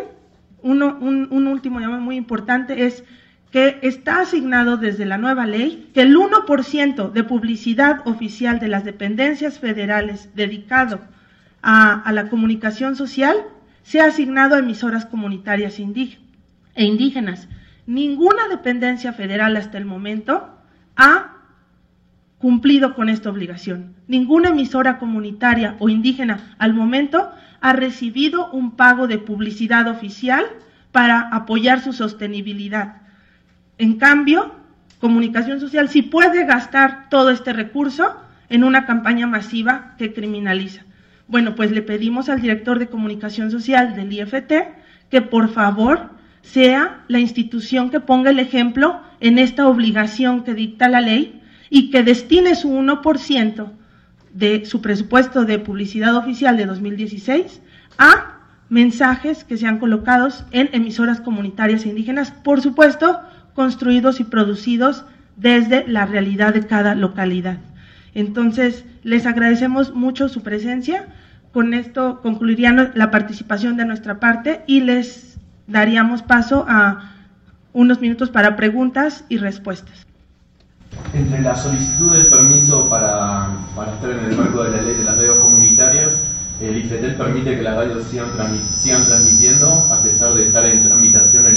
un último llamado muy importante es que está asignado desde la nueva ley que el 1% de publicidad oficial de las dependencias federales dedicado a la comunicación social sea asignado a emisoras comunitarias e indígenas. Ninguna dependencia federal hasta el momento ha cumplido con esta obligación. Ninguna emisora comunitaria o indígena al momento ha recibido un pago de publicidad oficial para apoyar su sostenibilidad. En cambio, Comunicación Social sí puede gastar todo este recurso en una campaña masiva que criminaliza. Bueno, pues le pedimos al director de Comunicación Social del IFT que por favor sea la institución que ponga el ejemplo en esta obligación que dicta la ley y que destine su 1% de su presupuesto de publicidad oficial de 2016 a mensajes que sean colocados en emisoras comunitarias e indígenas, por supuesto, construidos y producidos desde la realidad de cada localidad. Entonces, les agradecemos mucho su presencia. Con esto concluiría la participación de nuestra parte y les daríamos paso a unos minutos para preguntas y respuestas. Entre la solicitud del permiso para estar en el marco de la ley de las radios comunitarias, el IFETEL permite que las radios sigan transmitiendo a pesar de estar en tramitación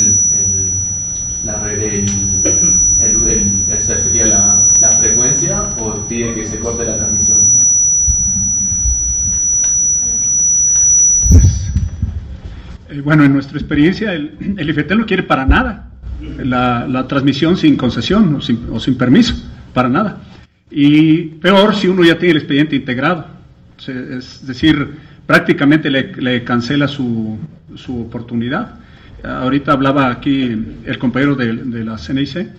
sería la frecuencia, o pide que se corte la transmisión. Bueno, en nuestra experiencia el IFETEL no quiere para nada la transmisión sin concesión o sin permiso, para nada. Y peor si uno ya tiene el expediente integrado, es decir, prácticamente le cancela su oportunidad. Ahorita hablaba aquí el compañero de la CNCI,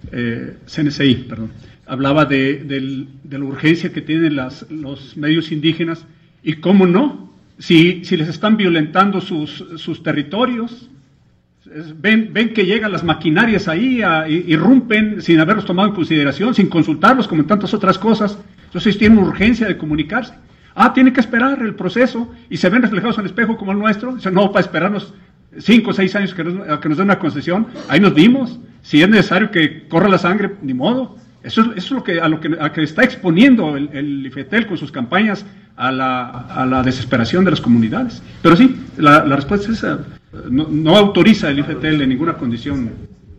hablaba de la urgencia que tienen los medios indígenas y cómo no, si les están violentando sus territorios, ven que llegan las maquinarias ahí, irrumpen sin haberlos tomado en consideración, sin consultarlos como en tantas otras cosas, entonces tienen urgencia de comunicarse. Tienen que esperar el proceso y se ven reflejados en el espejo como el nuestro, dicen, no, para esperarnos 5 o 6 años que nos den una concesión, ahí nos vimos, si es necesario que corra la sangre, ni modo. Eso es lo que está exponiendo el IFETEL con sus campañas a la desesperación de las comunidades. Pero sí, la respuesta es no autoriza el IFETEL en ninguna condición.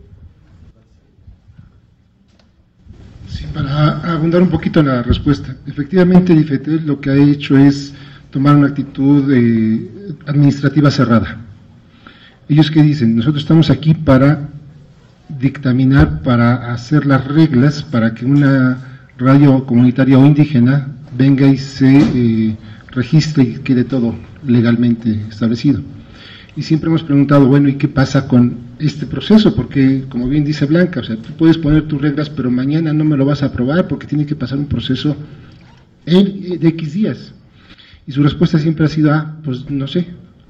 Sí, para abundar un poquito en la respuesta, efectivamente el IFETEL lo que ha hecho es tomar una actitud administrativa cerrada. Ellos que dicen, nosotros estamos aquí para dictaminar, para hacer las reglas para que una radio comunitaria o indígena venga y se registre y quede todo legalmente establecido. Y siempre hemos preguntado, bueno, ¿y qué pasa con este proceso? Porque, como bien dice Blanca, o sea, tú puedes poner tus reglas, pero mañana no me lo vas a aprobar porque tiene que pasar un proceso de X días. Y su respuesta siempre ha sido, pues no sé,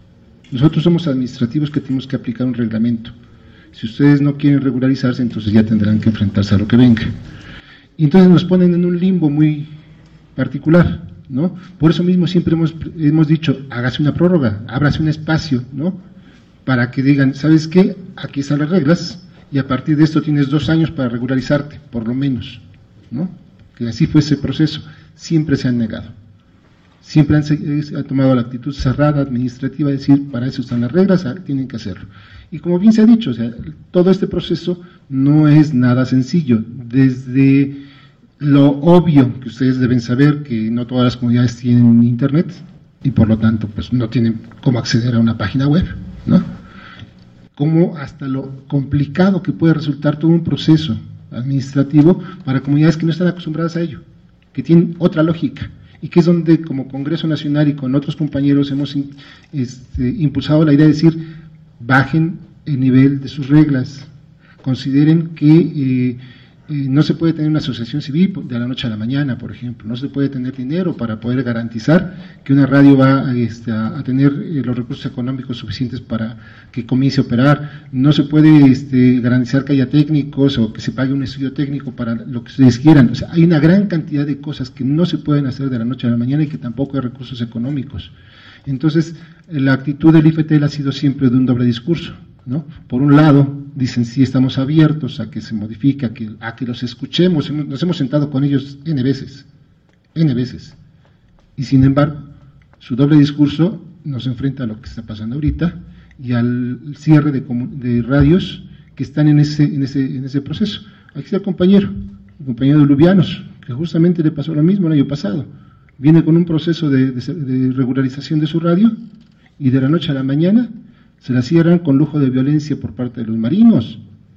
Nosotros somos administrativos que tenemos que aplicar un reglamento. Si ustedes no quieren regularizarse, entonces ya tendrán que enfrentarse a lo que venga. Y entonces nos ponen en un limbo muy particular, ¿no? Por eso mismo siempre hemos dicho, hágase una prórroga, ábrase un espacio, ¿no? Para que digan, ¿sabes qué? Aquí están las reglas y a partir de esto tienes 2 años para regularizarte, por lo menos, ¿no? Que así fue ese proceso. Siempre se han negado. Siempre han tomado la actitud cerrada, administrativa, de decir, para eso están las reglas, tienen que hacerlo. Y como bien se ha dicho, o sea, todo este proceso no es nada sencillo. Desde lo obvio que ustedes deben saber, que no todas las comunidades tienen internet, y por lo tanto, pues no tienen cómo acceder a una página web, ¿no? Como hasta lo complicado que puede resultar todo un proceso administrativo para comunidades que no están acostumbradas a ello, que tienen otra lógica, y que es donde como Congreso Nacional y con otros compañeros hemos impulsado la idea de decir, bajen el nivel de sus reglas, consideren que no se puede tener una asociación civil de la noche a la mañana, por ejemplo, no se puede tener dinero para poder garantizar que una radio va a tener los recursos económicos suficientes para que comience a operar, no se puede garantizar que haya técnicos o que se pague un estudio técnico para lo que ustedes quieran. O sea, hay una gran cantidad de cosas que no se pueden hacer de la noche a la mañana y que tampoco hay recursos económicos. Entonces, la actitud del IFETEL ha sido siempre de un doble discurso, ¿no? Por un lado, dicen sí, estamos abiertos a que se modifique, a que los escuchemos, nos hemos sentado con ellos N veces, y sin embargo, su doble discurso nos enfrenta a lo que está pasando ahorita y al cierre de radios que están en ese proceso. Aquí está el compañero de Lubianos, que justamente le pasó lo mismo el año pasado, viene con un proceso de regularización de su radio y de la noche a la mañana se la cierran con lujo de violencia por parte de los marinos.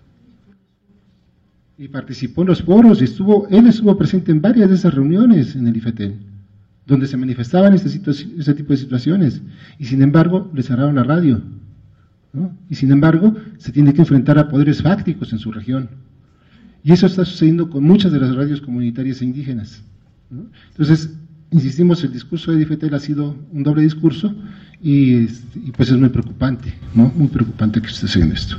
Y participó en los foros, y él estuvo presente en varias de esas reuniones en el IFETEL, donde se manifestaban ese tipo de situaciones, y sin embargo le cerraron la radio, ¿no? Y sin embargo se tiene que enfrentar a poderes fácticos en su región. Y eso está sucediendo con muchas de las radios comunitarias e indígenas, ¿no? Entonces, insistimos, el discurso de IFETEL ha sido un doble discurso y pues es muy preocupante, ¿no? Muy preocupante que esté haciendo esto.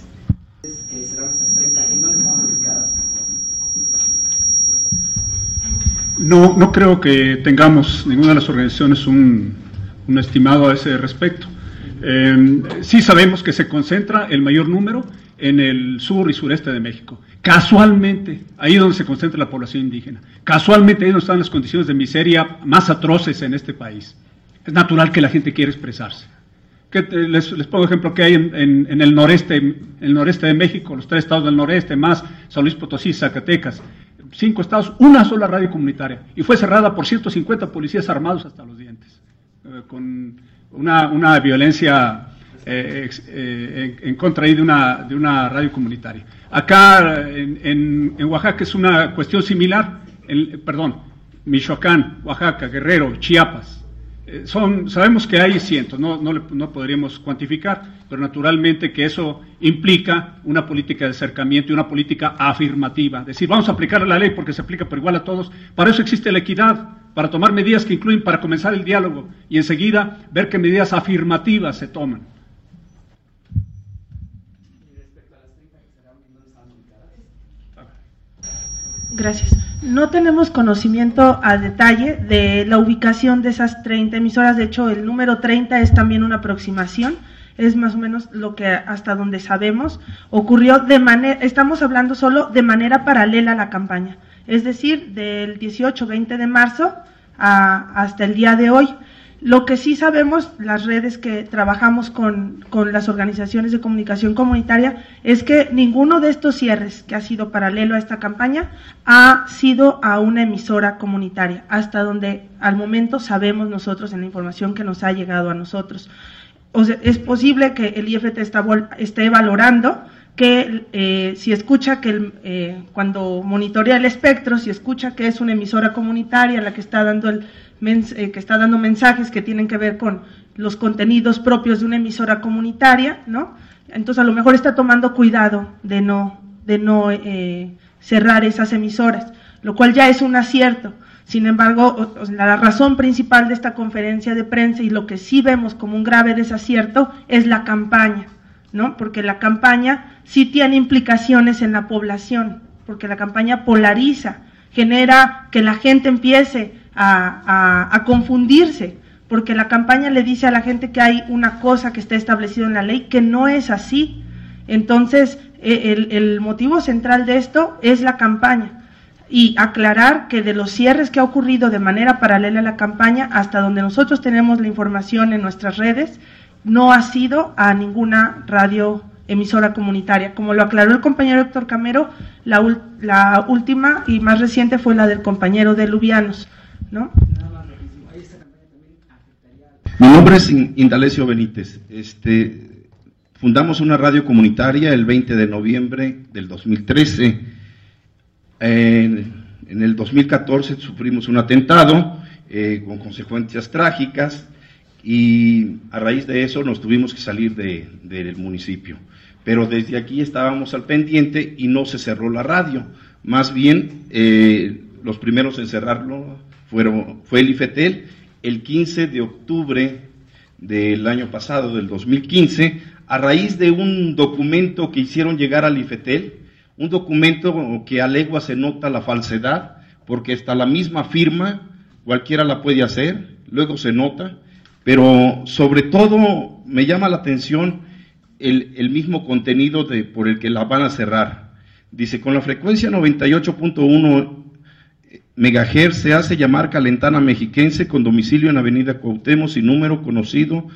No creo que tengamos ninguna de las organizaciones un estimado a ese respecto. Sí sabemos que se concentra el mayor número en el sur y sureste de México. Casualmente, ahí donde se concentra la población indígena. Casualmente, ahí donde están las condiciones de miseria más atroces en este país. Es natural que la gente quiera expresarse. Les pongo ejemplo que hay en el noreste de México, los 3 estados del noreste, más San Luis Potosí, Zacatecas, 5 estados, una sola radio comunitaria, y fue cerrada por 150 policías armados hasta los dientes, con una violencia en contra ahí de una radio comunitaria. Acá en Oaxaca es una cuestión similar, Michoacán, Oaxaca, Guerrero, Chiapas. Sabemos que hay cientos, no podríamos cuantificar, pero naturalmente que eso implica una política de acercamiento y una política afirmativa. Es decir, vamos a aplicar la ley porque se aplica por igual a todos. Para eso existe la equidad, para tomar medidas que incluyen para comenzar el diálogo y enseguida ver qué medidas afirmativas se toman. Gracias. No tenemos conocimiento a detalle de la ubicación de esas 30 emisoras. De hecho, el número 30 es también una aproximación. Es más o menos lo que hasta donde sabemos ocurrió estamos hablando solo de manera paralela a la campaña. Es decir, del 18-20 de marzo hasta el día de hoy. Lo que sí sabemos, las redes que trabajamos con las organizaciones de comunicación comunitaria, es que ninguno de estos cierres que ha sido paralelo a esta campaña ha sido a una emisora comunitaria, hasta donde al momento sabemos nosotros en la información que nos ha llegado a nosotros. O sea, es posible que el IFT esté valorando que si escucha que cuando monitorea el espectro, si escucha que es una emisora comunitaria la que está dando mensajes que tienen que ver con los contenidos propios de una emisora comunitaria, ¿no? Entonces a lo mejor está tomando cuidado de no cerrar esas emisoras, lo cual ya es un acierto. Sin embargo, la razón principal de esta conferencia de prensa y lo que sí vemos como un grave desacierto es la campaña, ¿no? Porque la campaña sí tiene implicaciones en la población, porque la campaña polariza, genera que la gente empiece a confundirse, porque la campaña le dice a la gente que hay una cosa que está establecida en la ley que no es así. Entonces, el motivo central de esto es la campaña. Y aclarar que de los cierres que ha ocurrido de manera paralela a la campaña, hasta donde nosotros tenemos la información en nuestras redes, no ha sido a ninguna radioemisora comunitaria. Como lo aclaró el compañero Héctor Camero, la última y más reciente fue la del compañero de Lubianos, ¿no? Mi nombre es Indalecio Benítez. Fundamos una radio comunitaria el 20 de noviembre del 2013. En el 2014 sufrimos un atentado con consecuencias trágicas y a raíz de eso nos tuvimos que salir del municipio. Pero desde aquí estábamos al pendiente y no se cerró la radio. Más bien, los primeros en cerrarlo fue el IFETEL. El 15 de octubre del año pasado, del 2015, a raíz de un documento que hicieron llegar al IFETEL, un documento que a legua se nota la falsedad, porque está la misma firma, cualquiera la puede hacer, luego se nota, pero sobre todo me llama la atención el mismo contenido por el que la van a cerrar. Dice, con la frecuencia 98.1 megahertz se hace llamar Calentana Mexiquense con domicilio en Avenida Cuauhtémoc sin número conocido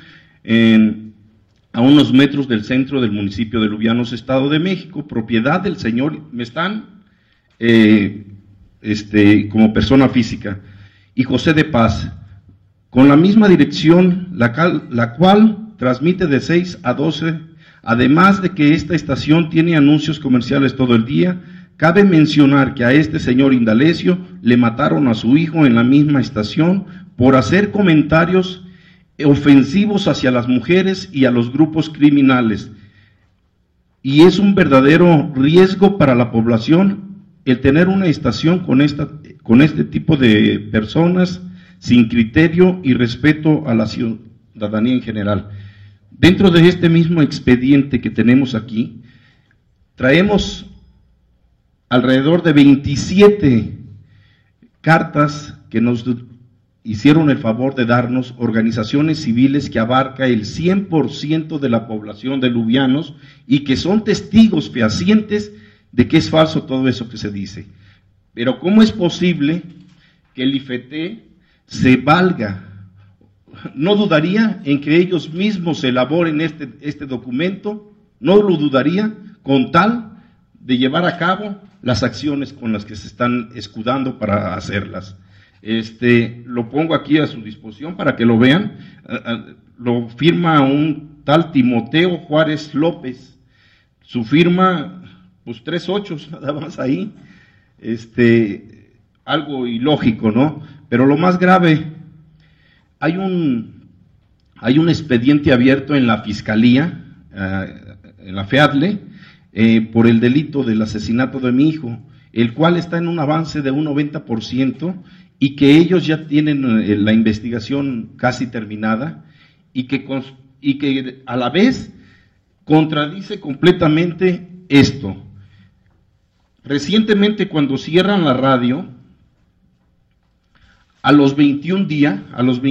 a unos metros del centro del municipio de Lubianos, Estado de México, propiedad del señor Mestán, como persona física, y José de Paz, con la misma dirección, la cual transmite de 6 a 12, además de que esta estación tiene anuncios comerciales todo el día. Cabe mencionar que a este señor Indalecio le mataron a su hijo en la misma estación por hacer comentarios ofensivos hacia las mujeres y a los grupos criminales. Y es un verdadero riesgo para la población el tener una estación con este tipo de personas sin criterio y respeto a la ciudadanía en general. Dentro de este mismo expediente que tenemos aquí, traemos alrededor de 27 cartas que nos hicieron el favor de darnos organizaciones civiles que abarca el 100% de la población de Lubianos y que son testigos fehacientes de que es falso todo eso que se dice. Pero ¿cómo es posible que el IFETEL se valga? No dudaría en que ellos mismos elaboren este documento, no lo dudaría, con tal de llevar a cabo las acciones con las que se están escudando para hacerlas. Lo pongo aquí a su disposición para que lo vean. Lo firma un tal Timoteo Juárez López. Su firma, pues 3 ochos nada más ahí. Algo ilógico, ¿no? Pero lo más grave, hay un expediente abierto en la Fiscalía, en la FEADLE, por el delito del asesinato de mi hijo, el cual está en un avance de un 90%, y que ellos ya tienen la investigación casi terminada, y que a la vez contradice completamente esto. Recientemente, cuando cierran la radio, a los 21 días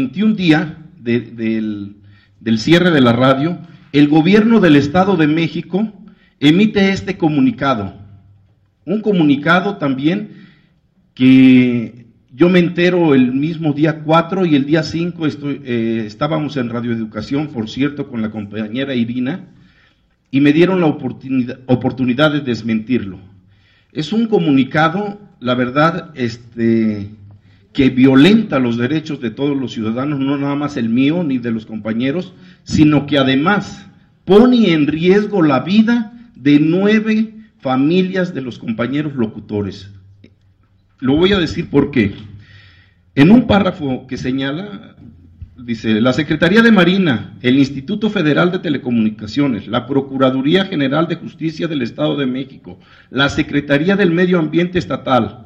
del cierre de la radio, el gobierno del Estado de México emite este comunicado, un comunicado también que yo me entero el mismo día 4 y el día 5 estábamos en radioeducación, por cierto, con la compañera Irina, y me dieron la oportunidad de desmentirlo. Es un comunicado, la verdad, que violenta los derechos de todos los ciudadanos, no nada más el mío ni de los compañeros, sino que además pone en riesgo la vida de 9 familias de los compañeros locutores. Lo voy a decir por qué. En un párrafo que señala, dice, la Secretaría de Marina, el Instituto Federal de Telecomunicaciones, la Procuraduría General de Justicia del Estado de México, la Secretaría del Medio Ambiente Estatal,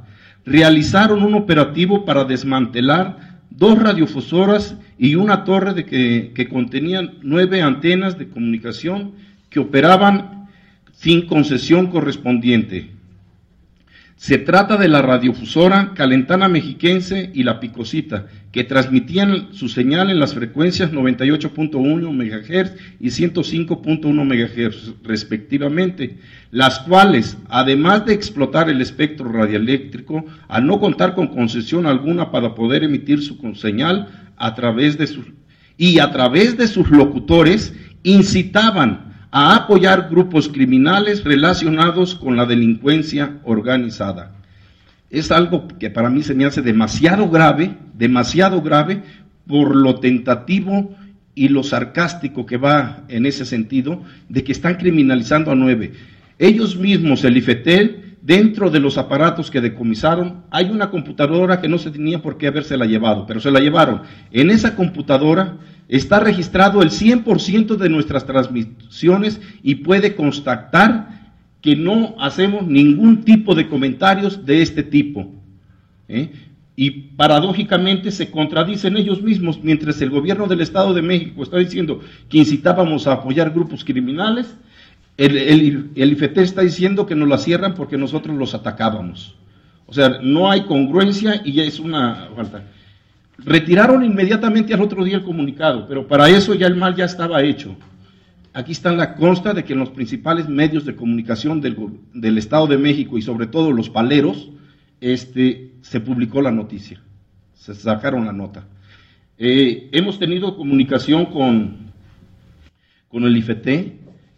realizaron un operativo para desmantelar 2 radiofusoras y una torre que contenían 9 antenas de comunicación que operaban sin concesión correspondiente. Se trata de la radiofusora Calentana Mexiquense y la Picosita, que transmitían su señal en las frecuencias 98.1 MHz y 105.1 MHz respectivamente, las cuales, además de explotar el espectro radioeléctrico, al no contar con concesión alguna para poder emitir su señal a través de sus locutores, incitaban a apoyar grupos criminales relacionados con la delincuencia organizada. Es algo que para mí se me hace demasiado grave por lo tentativo y lo sarcástico que va en ese sentido, de que están criminalizando a 9. Ellos mismos, el IFETEL, dentro de los aparatos que decomisaron, hay una computadora que no se tenía por qué habérsela llevado, pero se la llevaron. En esa computadora está registrado el 100% de nuestras transmisiones y puede constatar que no hacemos ningún tipo de comentarios de este tipo. Y paradójicamente se contradicen ellos mismos, mientras el gobierno del Estado de México está diciendo que incitábamos a apoyar grupos criminales, el IFETEL está diciendo que nos la cierran porque nosotros los atacábamos. O sea, no hay congruencia y ya es una falta. Retiraron inmediatamente al otro día el comunicado, pero para eso ya el mal ya estaba hecho. Aquí está la consta de que en los principales medios de comunicación del Estado de México y sobre todo los paleros, se publicó la noticia, se sacaron la nota. Hemos tenido comunicación con el IFETEL.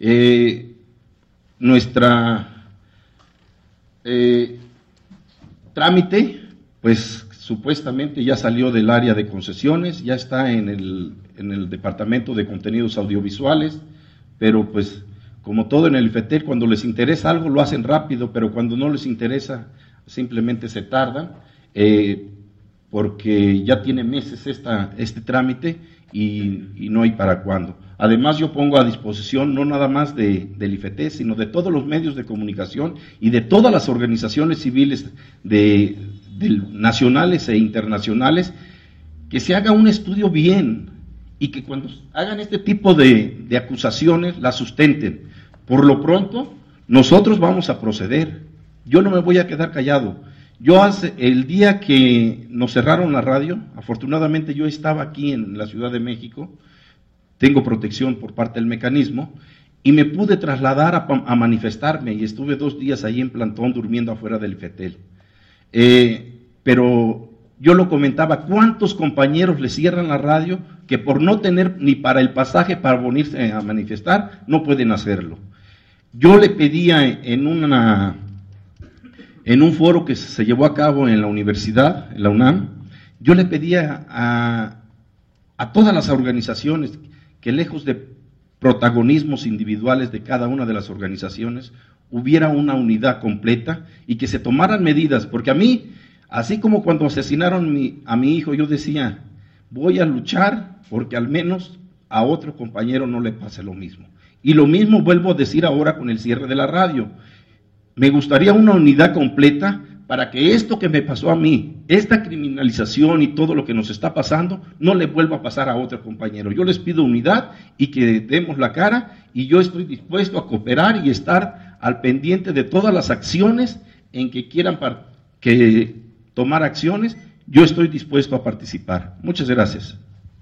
Nuestra trámite, pues supuestamente ya salió del área de concesiones, ya está en el departamento de contenidos audiovisuales, pero pues como todo en el IFETEL, cuando les interesa algo lo hacen rápido, pero cuando no les interesa simplemente se tardan, porque ya tiene meses este trámite y no hay para cuándo. Además, yo pongo a disposición no nada más del IFETEL, sino de todos los medios de comunicación y de todas las organizaciones civiles nacionales e internacionales, que se haga un estudio bien y que cuando hagan este tipo de acusaciones las sustenten. Por lo pronto, nosotros vamos a proceder. Yo no me voy a quedar callado. El día que nos cerraron la radio, afortunadamente yo estaba aquí en la Ciudad de México, tengo protección por parte del mecanismo, y me pude trasladar a manifestarme, y estuve 2 días ahí en plantón durmiendo afuera del IFETEL. Pero yo lo comentaba, ¿cuántos compañeros le cierran la radio que por no tener ni para el pasaje para venirse a manifestar, no pueden hacerlo? Yo le pedía en un foro que se llevó a cabo en la universidad, en la UNAM, yo le pedía a todas las organizaciones que lejos de protagonismos individuales de cada una de las organizaciones, hubiera una unidad completa y que se tomaran medidas, porque a mí, así como cuando asesinaron a mi hijo, yo decía, voy a luchar porque al menos a otro compañero no le pase lo mismo. Y lo mismo vuelvo a decir ahora con el cierre de la radio. Me gustaría una unidad completa para que esto que me pasó a mí, esta criminalización y todo lo que nos está pasando, no le vuelva a pasar a otro compañero. Yo les pido unidad y que demos la cara, y yo estoy dispuesto a cooperar y estar al pendiente de todas las acciones en que quieran tomar acciones. Yo estoy dispuesto a participar. Muchas gracias.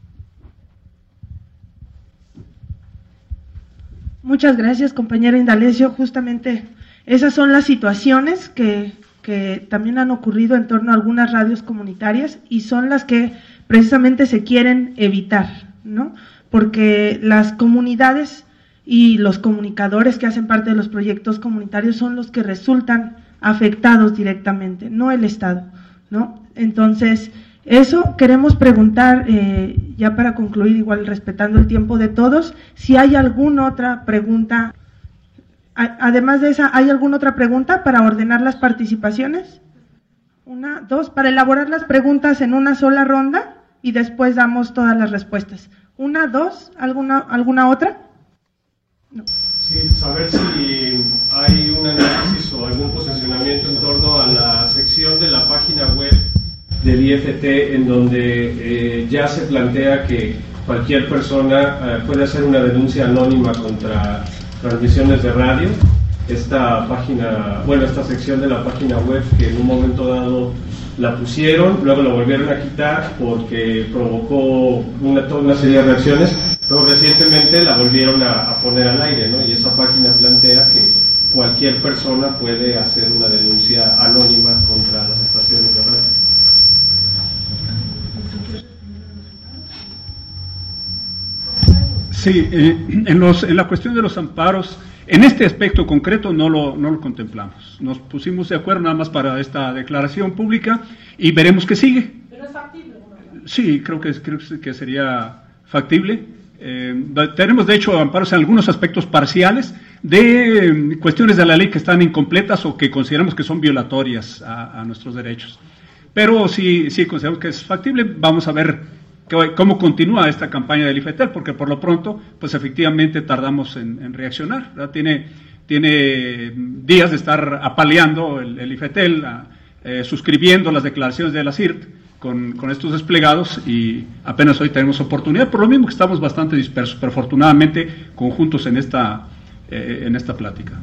Muchas gracias, compañero Indalecio. Justamente esas son las situaciones que también han ocurrido en torno a algunas radios comunitarias y son las que precisamente se quieren evitar, ¿no? Porque las comunidades y los comunicadores que hacen parte de los proyectos comunitarios son los que resultan afectados directamente, no el Estado, ¿no? Entonces, eso queremos preguntar, ya para concluir, igual respetando el tiempo de todos, si hay alguna otra pregunta. Además de esa, ¿hay alguna otra pregunta para ordenar las participaciones? 1, 2, para elaborar las preguntas en una sola ronda y después damos todas las respuestas. 1, 2, ¿alguna otra? No. Sí, saber si hay un análisis o algún posicionamiento en torno a la sección sección de la página web del IFT en donde ya se plantea que cualquier persona puede hacer una denuncia anónima contra transmisiones de radio. Esta sección de la página web que en un momento dado la pusieron, luego la volvieron a quitar porque provocó toda una serie de reacciones, pero recientemente la volvieron a poner al aire, ¿no? Y esa página plantea que cualquier persona puede hacer una denuncia anónima contra las estaciones de radio. Sí, en la cuestión de los amparos, en este aspecto concreto no lo contemplamos. Nos pusimos de acuerdo nada más para esta declaración pública y veremos qué sigue. ¿Pero es factible? Sí, creo que sería factible. Tenemos de hecho amparos en algunos aspectos parciales de cuestiones de la ley que están incompletas o que consideramos que son violatorias a nuestros derechos. Pero sí consideramos que es factible. Vamos a ver cómo continúa esta campaña del IFETEL, porque por lo pronto, pues efectivamente tardamos en reaccionar, ¿verdad? Tiene días de estar apaleando el IFETEL, suscribiendo las declaraciones de la CIRT con estos desplegados, y apenas hoy tenemos oportunidad, por lo mismo que estamos bastante dispersos, pero afortunadamente conjuntos en esta plática.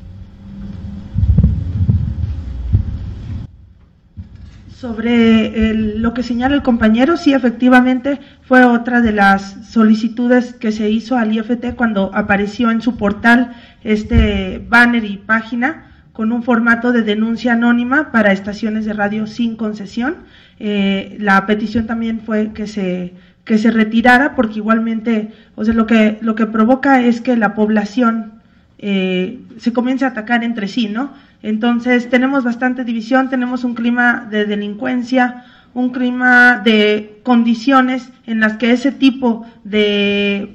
Sobre lo que señala el compañero, sí, efectivamente fue otra de las solicitudes que se hizo al IFT cuando apareció en su portal este banner y página con un formato de denuncia anónima para estaciones de radio sin concesión. La petición también fue que se retirara, porque igualmente, o sea, lo que provoca es que la población se comience a atacar entre sí, ¿no? Entonces tenemos bastante división, tenemos un clima de delincuencia, un clima de condiciones en las que ese tipo de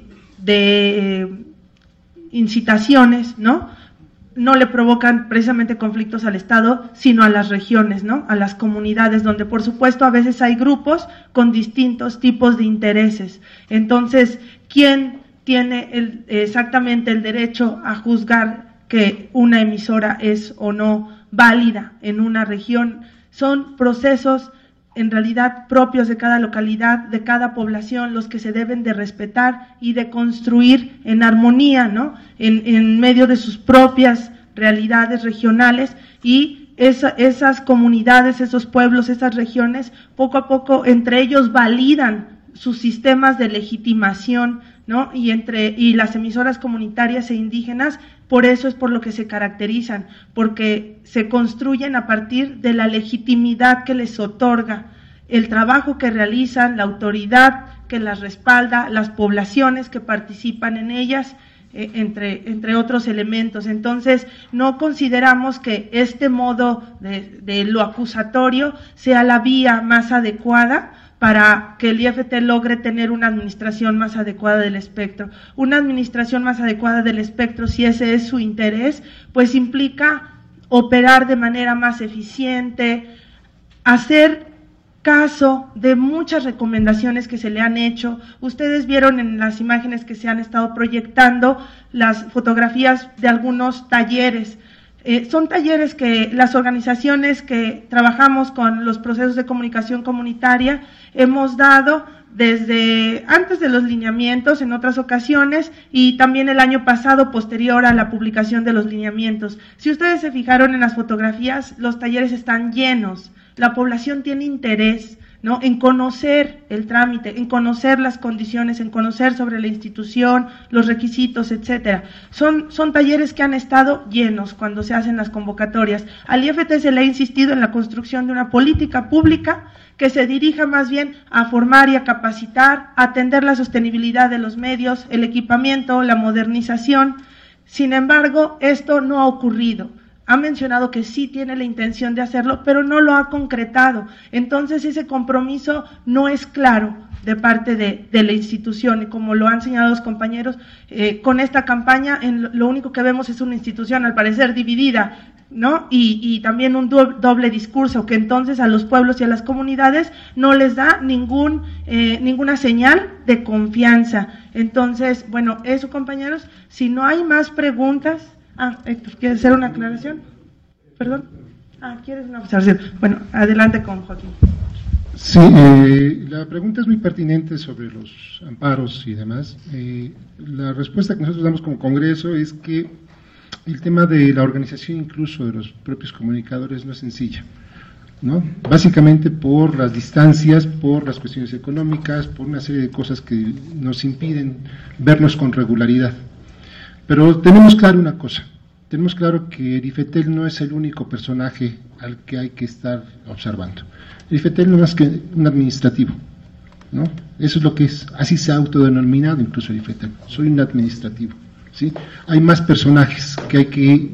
incitaciones, ¿no? No le provocan precisamente conflictos al Estado, sino a las regiones, ¿no? A las comunidades, donde por supuesto a veces hay grupos con distintos tipos de intereses. Entonces, ¿quién tiene exactamente el derecho a juzgar que una emisora es o no válida en una región? Son procesos en realidad propios de cada localidad, de cada población, los que se deben de respetar y de construir en armonía, ¿no? En medio de sus propias realidades regionales, y esas comunidades, esos pueblos, esas regiones, poco a poco entre ellos validan sus sistemas de legitimación, ¿no? Y las emisoras comunitarias e indígenas, por eso es por lo que se caracterizan, porque se construyen a partir de la legitimidad que les otorga el trabajo que realizan, la autoridad que las respalda, las poblaciones que participan en ellas, entre otros elementos. Entonces, no consideramos que este modo de lo acusatorio sea la vía más adecuada para que el IFT logre tener una administración más adecuada del espectro. Una administración más adecuada del espectro, si ese es su interés, pues implica operar de manera más eficiente, hacer caso de muchas recomendaciones que se le han hecho. Ustedes vieron en las imágenes que se han estado proyectando las fotografías de algunos talleres. Son talleres que las organizaciones que trabajamos con los procesos de comunicación comunitaria hemos dado desde antes de los lineamientos en otras ocasiones, y también el año pasado posterior a la publicación de los lineamientos. Si ustedes se fijaron en las fotografías, los talleres están llenos. La población tiene interés, ¿no?, en conocer el trámite, en conocer las condiciones, en conocer sobre la institución, los requisitos, etcétera. Son talleres que han estado llenos cuando se hacen las convocatorias. Al IFT se le ha insistido en la construcción de una política pública que se dirija más bien a formar y a capacitar, a atender la sostenibilidad de los medios, el equipamiento, la modernización. Sin embargo, esto no ha ocurrido. Ha mencionado que sí tiene la intención de hacerlo, pero no lo ha concretado. Entonces ese compromiso no es claro de parte de la institución, y como lo han señalado los compañeros, con esta campaña lo único que vemos es una institución al parecer dividida, ¿no? Y también un doble discurso que entonces a los pueblos y a las comunidades no les da ninguna señal de confianza. Entonces, bueno, eso, compañeros, si no hay más preguntas. Héctor, ¿quieres hacer una aclaración? Perdón. ¿Quieres una observación? Bueno, adelante con Joaquín. Sí, la pregunta es muy pertinente sobre los amparos y demás. La respuesta que nosotros damos como Congreso es que el tema de la organización incluso de los propios comunicadores no es sencilla, ¿no? Básicamente por las distancias, por las cuestiones económicas, por una serie de cosas que nos impiden vernos con regularidad. Pero tenemos claro una cosa, tenemos claro que el IFETEL no es el único personaje al que hay que estar observando. El IFETEL no es más que un administrativo, ¿no? Eso es lo que es, así se ha autodenominado incluso el IFETEL, soy un administrativo, ¿sí? Hay más personajes que hay que...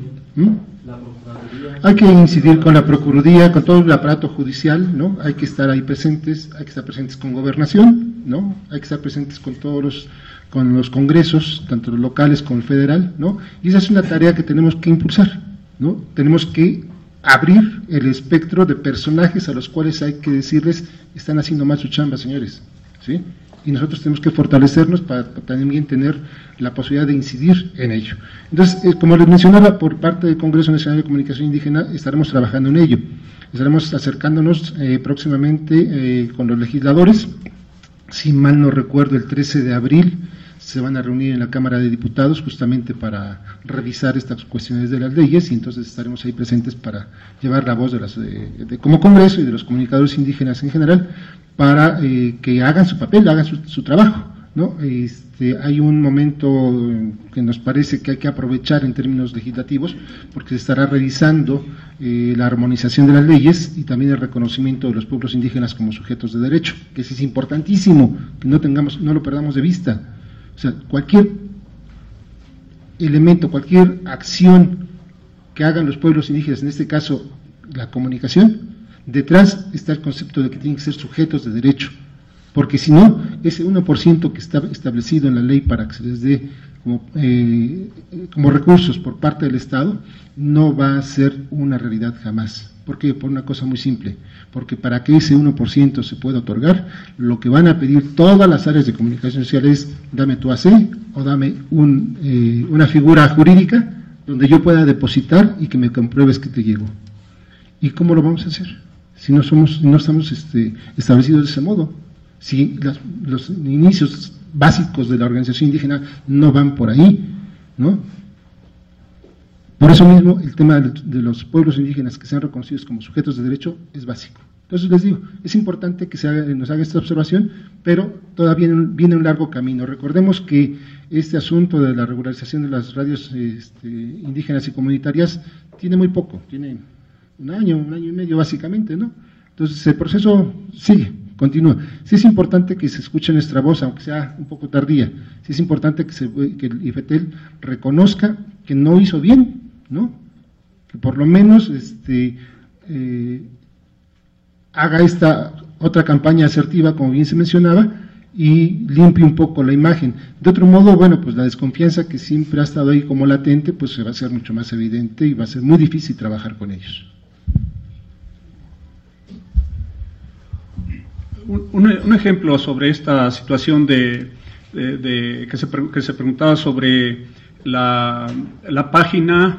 Hay que incidir con la Procuraduría, con todo el aparato judicial, ¿no? Hay que estar ahí presentes, hay que estar presentes con Gobernación, ¿no? Hay que estar presentes con todos los congresos, tanto los locales como el federal, ¿no? Y esa es una tarea que tenemos que impulsar, ¿no? Tenemos que abrir el espectro de personajes a los cuales hay que decirles, están haciendo mal su chamba, señores, ¿sí? Y nosotros tenemos que fortalecernos para también tener la posibilidad de incidir en ello. Entonces, como les mencionaba, por parte del Congreso Nacional de Comunicación Indígena estaremos trabajando en ello. Estaremos acercándonos próximamente con los legisladores. Si mal no recuerdo, el 13 de abril se van a reunir en la Cámara de Diputados justamente para revisar estas cuestiones de las leyes, y entonces estaremos ahí presentes para llevar la voz como Congreso y de los comunicadores indígenas en general, para que hagan su papel, hagan su trabajo, ¿no? Hay un momento que nos parece que hay que aprovechar en términos legislativos, porque se estará revisando la armonización de las leyes y también el reconocimiento de los pueblos indígenas como sujetos de derecho, que eso es importantísimo, que no lo perdamos de vista. O sea, cualquier elemento, cualquier acción que hagan los pueblos indígenas, en este caso la comunicación, detrás está el concepto de que tienen que ser sujetos de derecho, porque si no, ese 1% que está establecido en la ley para que se les dé como recursos por parte del Estado, no va a ser una realidad jamás. ¿Por qué? Por una cosa muy simple, porque para que ese 1% se pueda otorgar, lo que van a pedir todas las áreas de comunicación social es, dame tu AC o dame una figura jurídica donde yo pueda depositar y que me compruebes que te llegó. ¿Y cómo lo vamos a hacer? Si no estamos establecidos de ese modo, si los inicios básicos de la organización indígena no van por ahí, ¿no? Por eso mismo el tema de los pueblos indígenas que sean reconocidos como sujetos de derecho es básico. Entonces les digo, es importante que nos haga esta observación, pero todavía viene un largo camino. Recordemos que este asunto de la regularización de las radios indígenas y comunitarias tiene muy poco, tiene un año y medio básicamente, ¿no? Entonces el proceso sigue, continúa. Sí es importante que se escuche nuestra voz, aunque sea un poco tardía. Sí es importante que el IFETEL reconozca que no hizo bien, ¿no? Que por lo menos haga esta otra campaña asertiva, como bien se mencionaba, y limpie un poco la imagen. De otro modo, bueno, pues la desconfianza que siempre ha estado ahí como latente, pues se va a hacer mucho más evidente y va a ser muy difícil trabajar con ellos. Un ejemplo sobre esta situación que se preguntaba sobre la página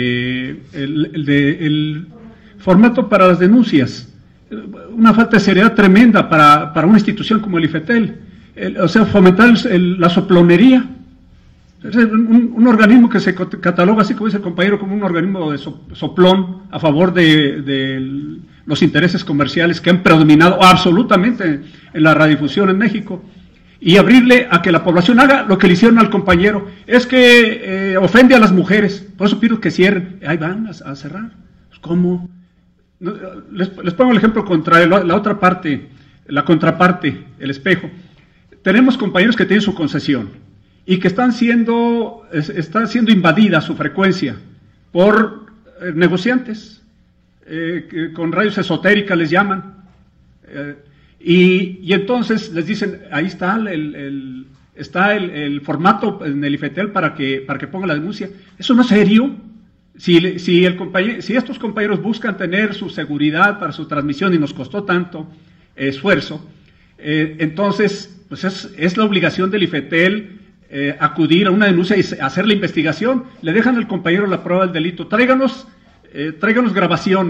el formato para las denuncias. Una falta de seriedad tremenda para una institución como el IFETEL. O sea, fomentar la soplonería. Es un organismo que se cataloga, así como dice el compañero, como un organismo de soplón a favor de los intereses comerciales que han predominado absolutamente en la radiodifusión en México, y abrirle a que la población haga lo que le hicieron al compañero. Es que ofende a las mujeres, por eso pido que cierren. Ahí van a cerrar. ¿Cómo? Les pongo el ejemplo contra la otra parte, la contraparte, el espejo. Tenemos compañeros que tienen su concesión y que está siendo invadida su frecuencia por negociantes, con radios esotéricas les llaman, y entonces les dicen, ahí está el formato en el IFETEL para que ponga la denuncia. Eso no es serio. Si estos compañeros buscan tener su seguridad para su transmisión y nos costó tanto esfuerzo, entonces pues es la obligación del IFETEL acudir a una denuncia y hacer la investigación. Le dejan al compañero la prueba del delito. Tráiganos grabaciones.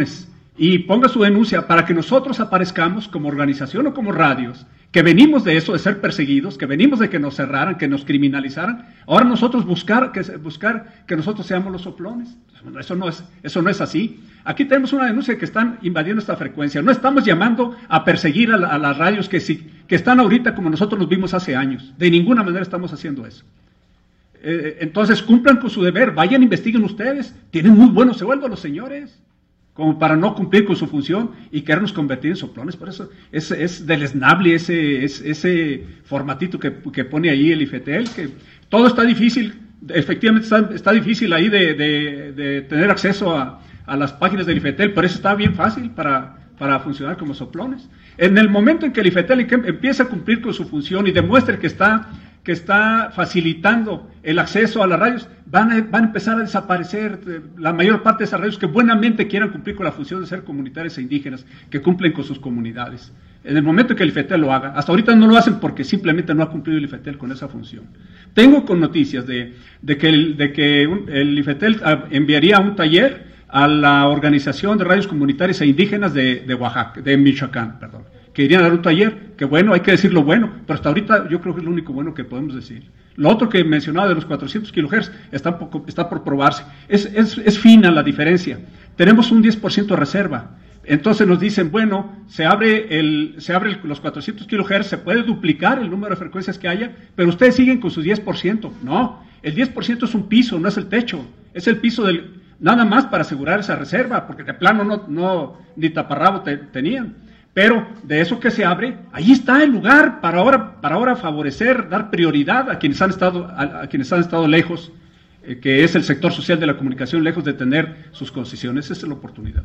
y ponga su denuncia para que nosotros aparezcamos como organización o como radios, que venimos de eso, de ser perseguidos, que venimos de que nos cerraran, que nos criminalizaran. Ahora nosotros buscar que nosotros seamos los soplones. Eso no es así. Aquí tenemos una denuncia que están invadiendo esta frecuencia. No estamos llamando a perseguir a las radios que están ahorita como nosotros los vimos hace años. De ninguna manera estamos haciendo eso. Entonces cumplan con su deber, vayan, investiguen ustedes. Tienen muy buenos sueldos los señores, como para no cumplir con su función y querernos convertir en soplones. Por eso es deleznable ese formatito que pone ahí el IFETEL, que todo está difícil, efectivamente está difícil ahí de tener acceso a las páginas del IFETEL, pero eso está bien fácil para funcionar como soplones. En el momento en que el IFETEL empiece a cumplir con su función y demuestre que está facilitando el acceso a las radios, van a empezar a desaparecer la mayor parte de esas radios que buenamente quieran cumplir con la función de ser comunitarias e indígenas, que cumplen con sus comunidades. En el momento en que el IFETEL lo haga, hasta ahorita no lo hacen porque simplemente no ha cumplido el IFETEL con esa función. Tengo con noticias de que el IFETEL enviaría un taller a la Organización de Radios Comunitarias e Indígenas de Oaxaca, de Michoacán, perdón, que irían a dar un taller, que bueno, hay que decir lo bueno, pero hasta ahorita yo creo que es lo único bueno que podemos decir. Lo otro que mencionaba de los 400 kHz está por probarse. Es fina la diferencia. Tenemos un 10% de reserva. Entonces nos dicen, bueno, se abre los 400 kHz, se puede duplicar el número de frecuencias que haya, pero ustedes siguen con sus 10%. No, el 10% es un piso, no es el techo. Es el piso nada más para asegurar esa reserva, porque de plano no ni taparrabo tenían. Pero de eso que se abre, ahí está el lugar para ahora favorecer, dar prioridad a quienes han estado lejos, que es el sector social de la comunicación, lejos de tener sus concesiones. Esa es la oportunidad.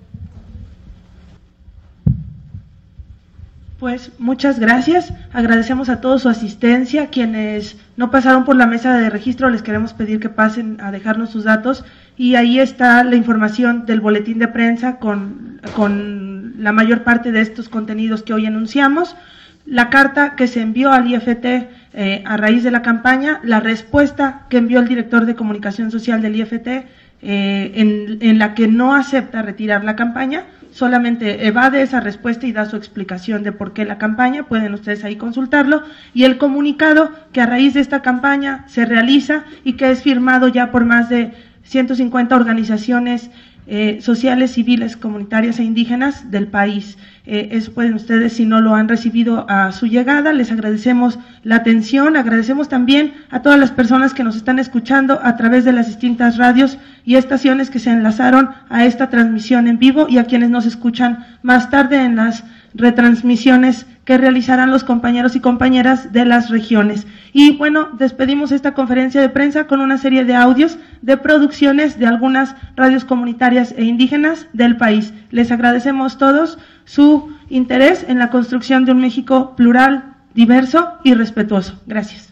Pues muchas gracias, agradecemos a todos su asistencia. Quienes no pasaron por la mesa de registro, les queremos pedir que pasen a dejarnos sus datos, y ahí está la información del boletín de prensa con la mayor parte de estos contenidos que hoy anunciamos, la carta que se envió al IFT a raíz de la campaña, la respuesta que envió el director de comunicación social del IFT en la que no acepta retirar la campaña, solamente evade esa respuesta y da su explicación de por qué la campaña. Pueden ustedes ahí consultarlo, y el comunicado que a raíz de esta campaña se realiza y que es firmado ya por más de 150 organizaciones sociales, civiles, comunitarias e indígenas del país. Pueden ustedes, si no lo han recibido a su llegada, les agradecemos la atención. Agradecemos también a todas las personas que nos están escuchando a través de las distintas radios y estaciones que se enlazaron a esta transmisión en vivo, y a quienes nos escuchan más tarde en las retransmisiones que realizarán los compañeros y compañeras de las regiones. Y bueno, despedimos esta conferencia de prensa con una serie de audios de producciones de algunas radios comunitarias e indígenas del país. Les agradecemos todos su interés en la construcción de un México plural, diverso y respetuoso. Gracias.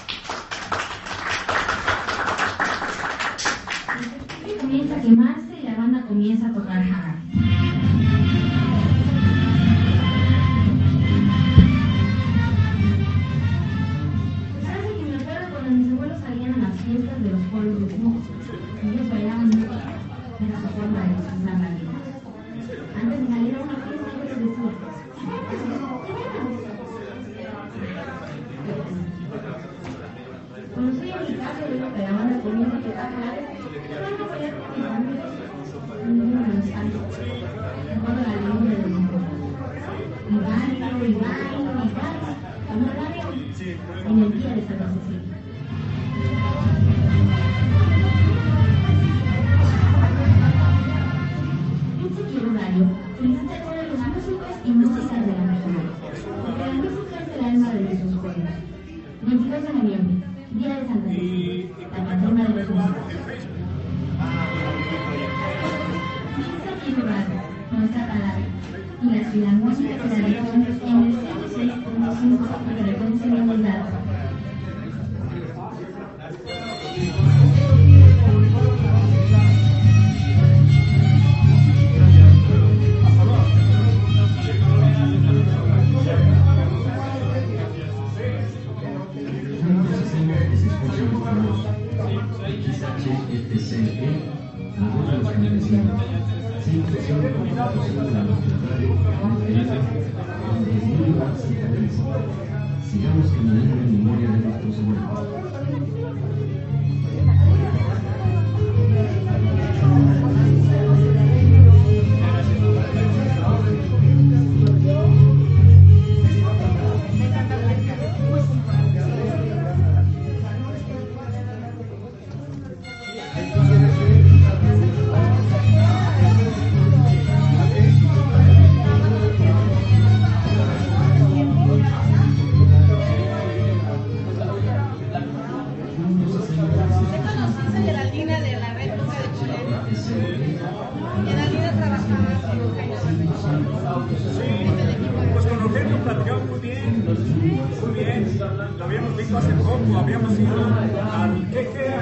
Comienza a quemarse y la banda comienza a tocar jarra. Mis abuelos salían a las fiestas de los pueblos vecinos. Ellos bailaban mucho en la forma de expresar la vida. Antes de salir a una fiesta, yo les decía: cuando estoy en mi casa y veo que la banda comienza a tocar jarabe, yo vengo a bailar con mis amigos. Ninguno me los salta. Recuerdo la alegría de los pueblos. Y bailo, como radio, en el día de San Cecilia. Felicita a los músicos y músicas de la región, porque la música es el alma de nuestros pueblos. 22 de noviembre, Día de Santa Cecilia, la patrona de los músicos. Piensa aquí en Barra, nuestra palabra, y las filarmónicas de la región en el 106.5 de frecuencia modulada. HFCE, Sigamos caminando en memoria de nuestros muertos. Pues con Eugenio platicamos muy bien, lo habíamos visto hace poco, habíamos ido al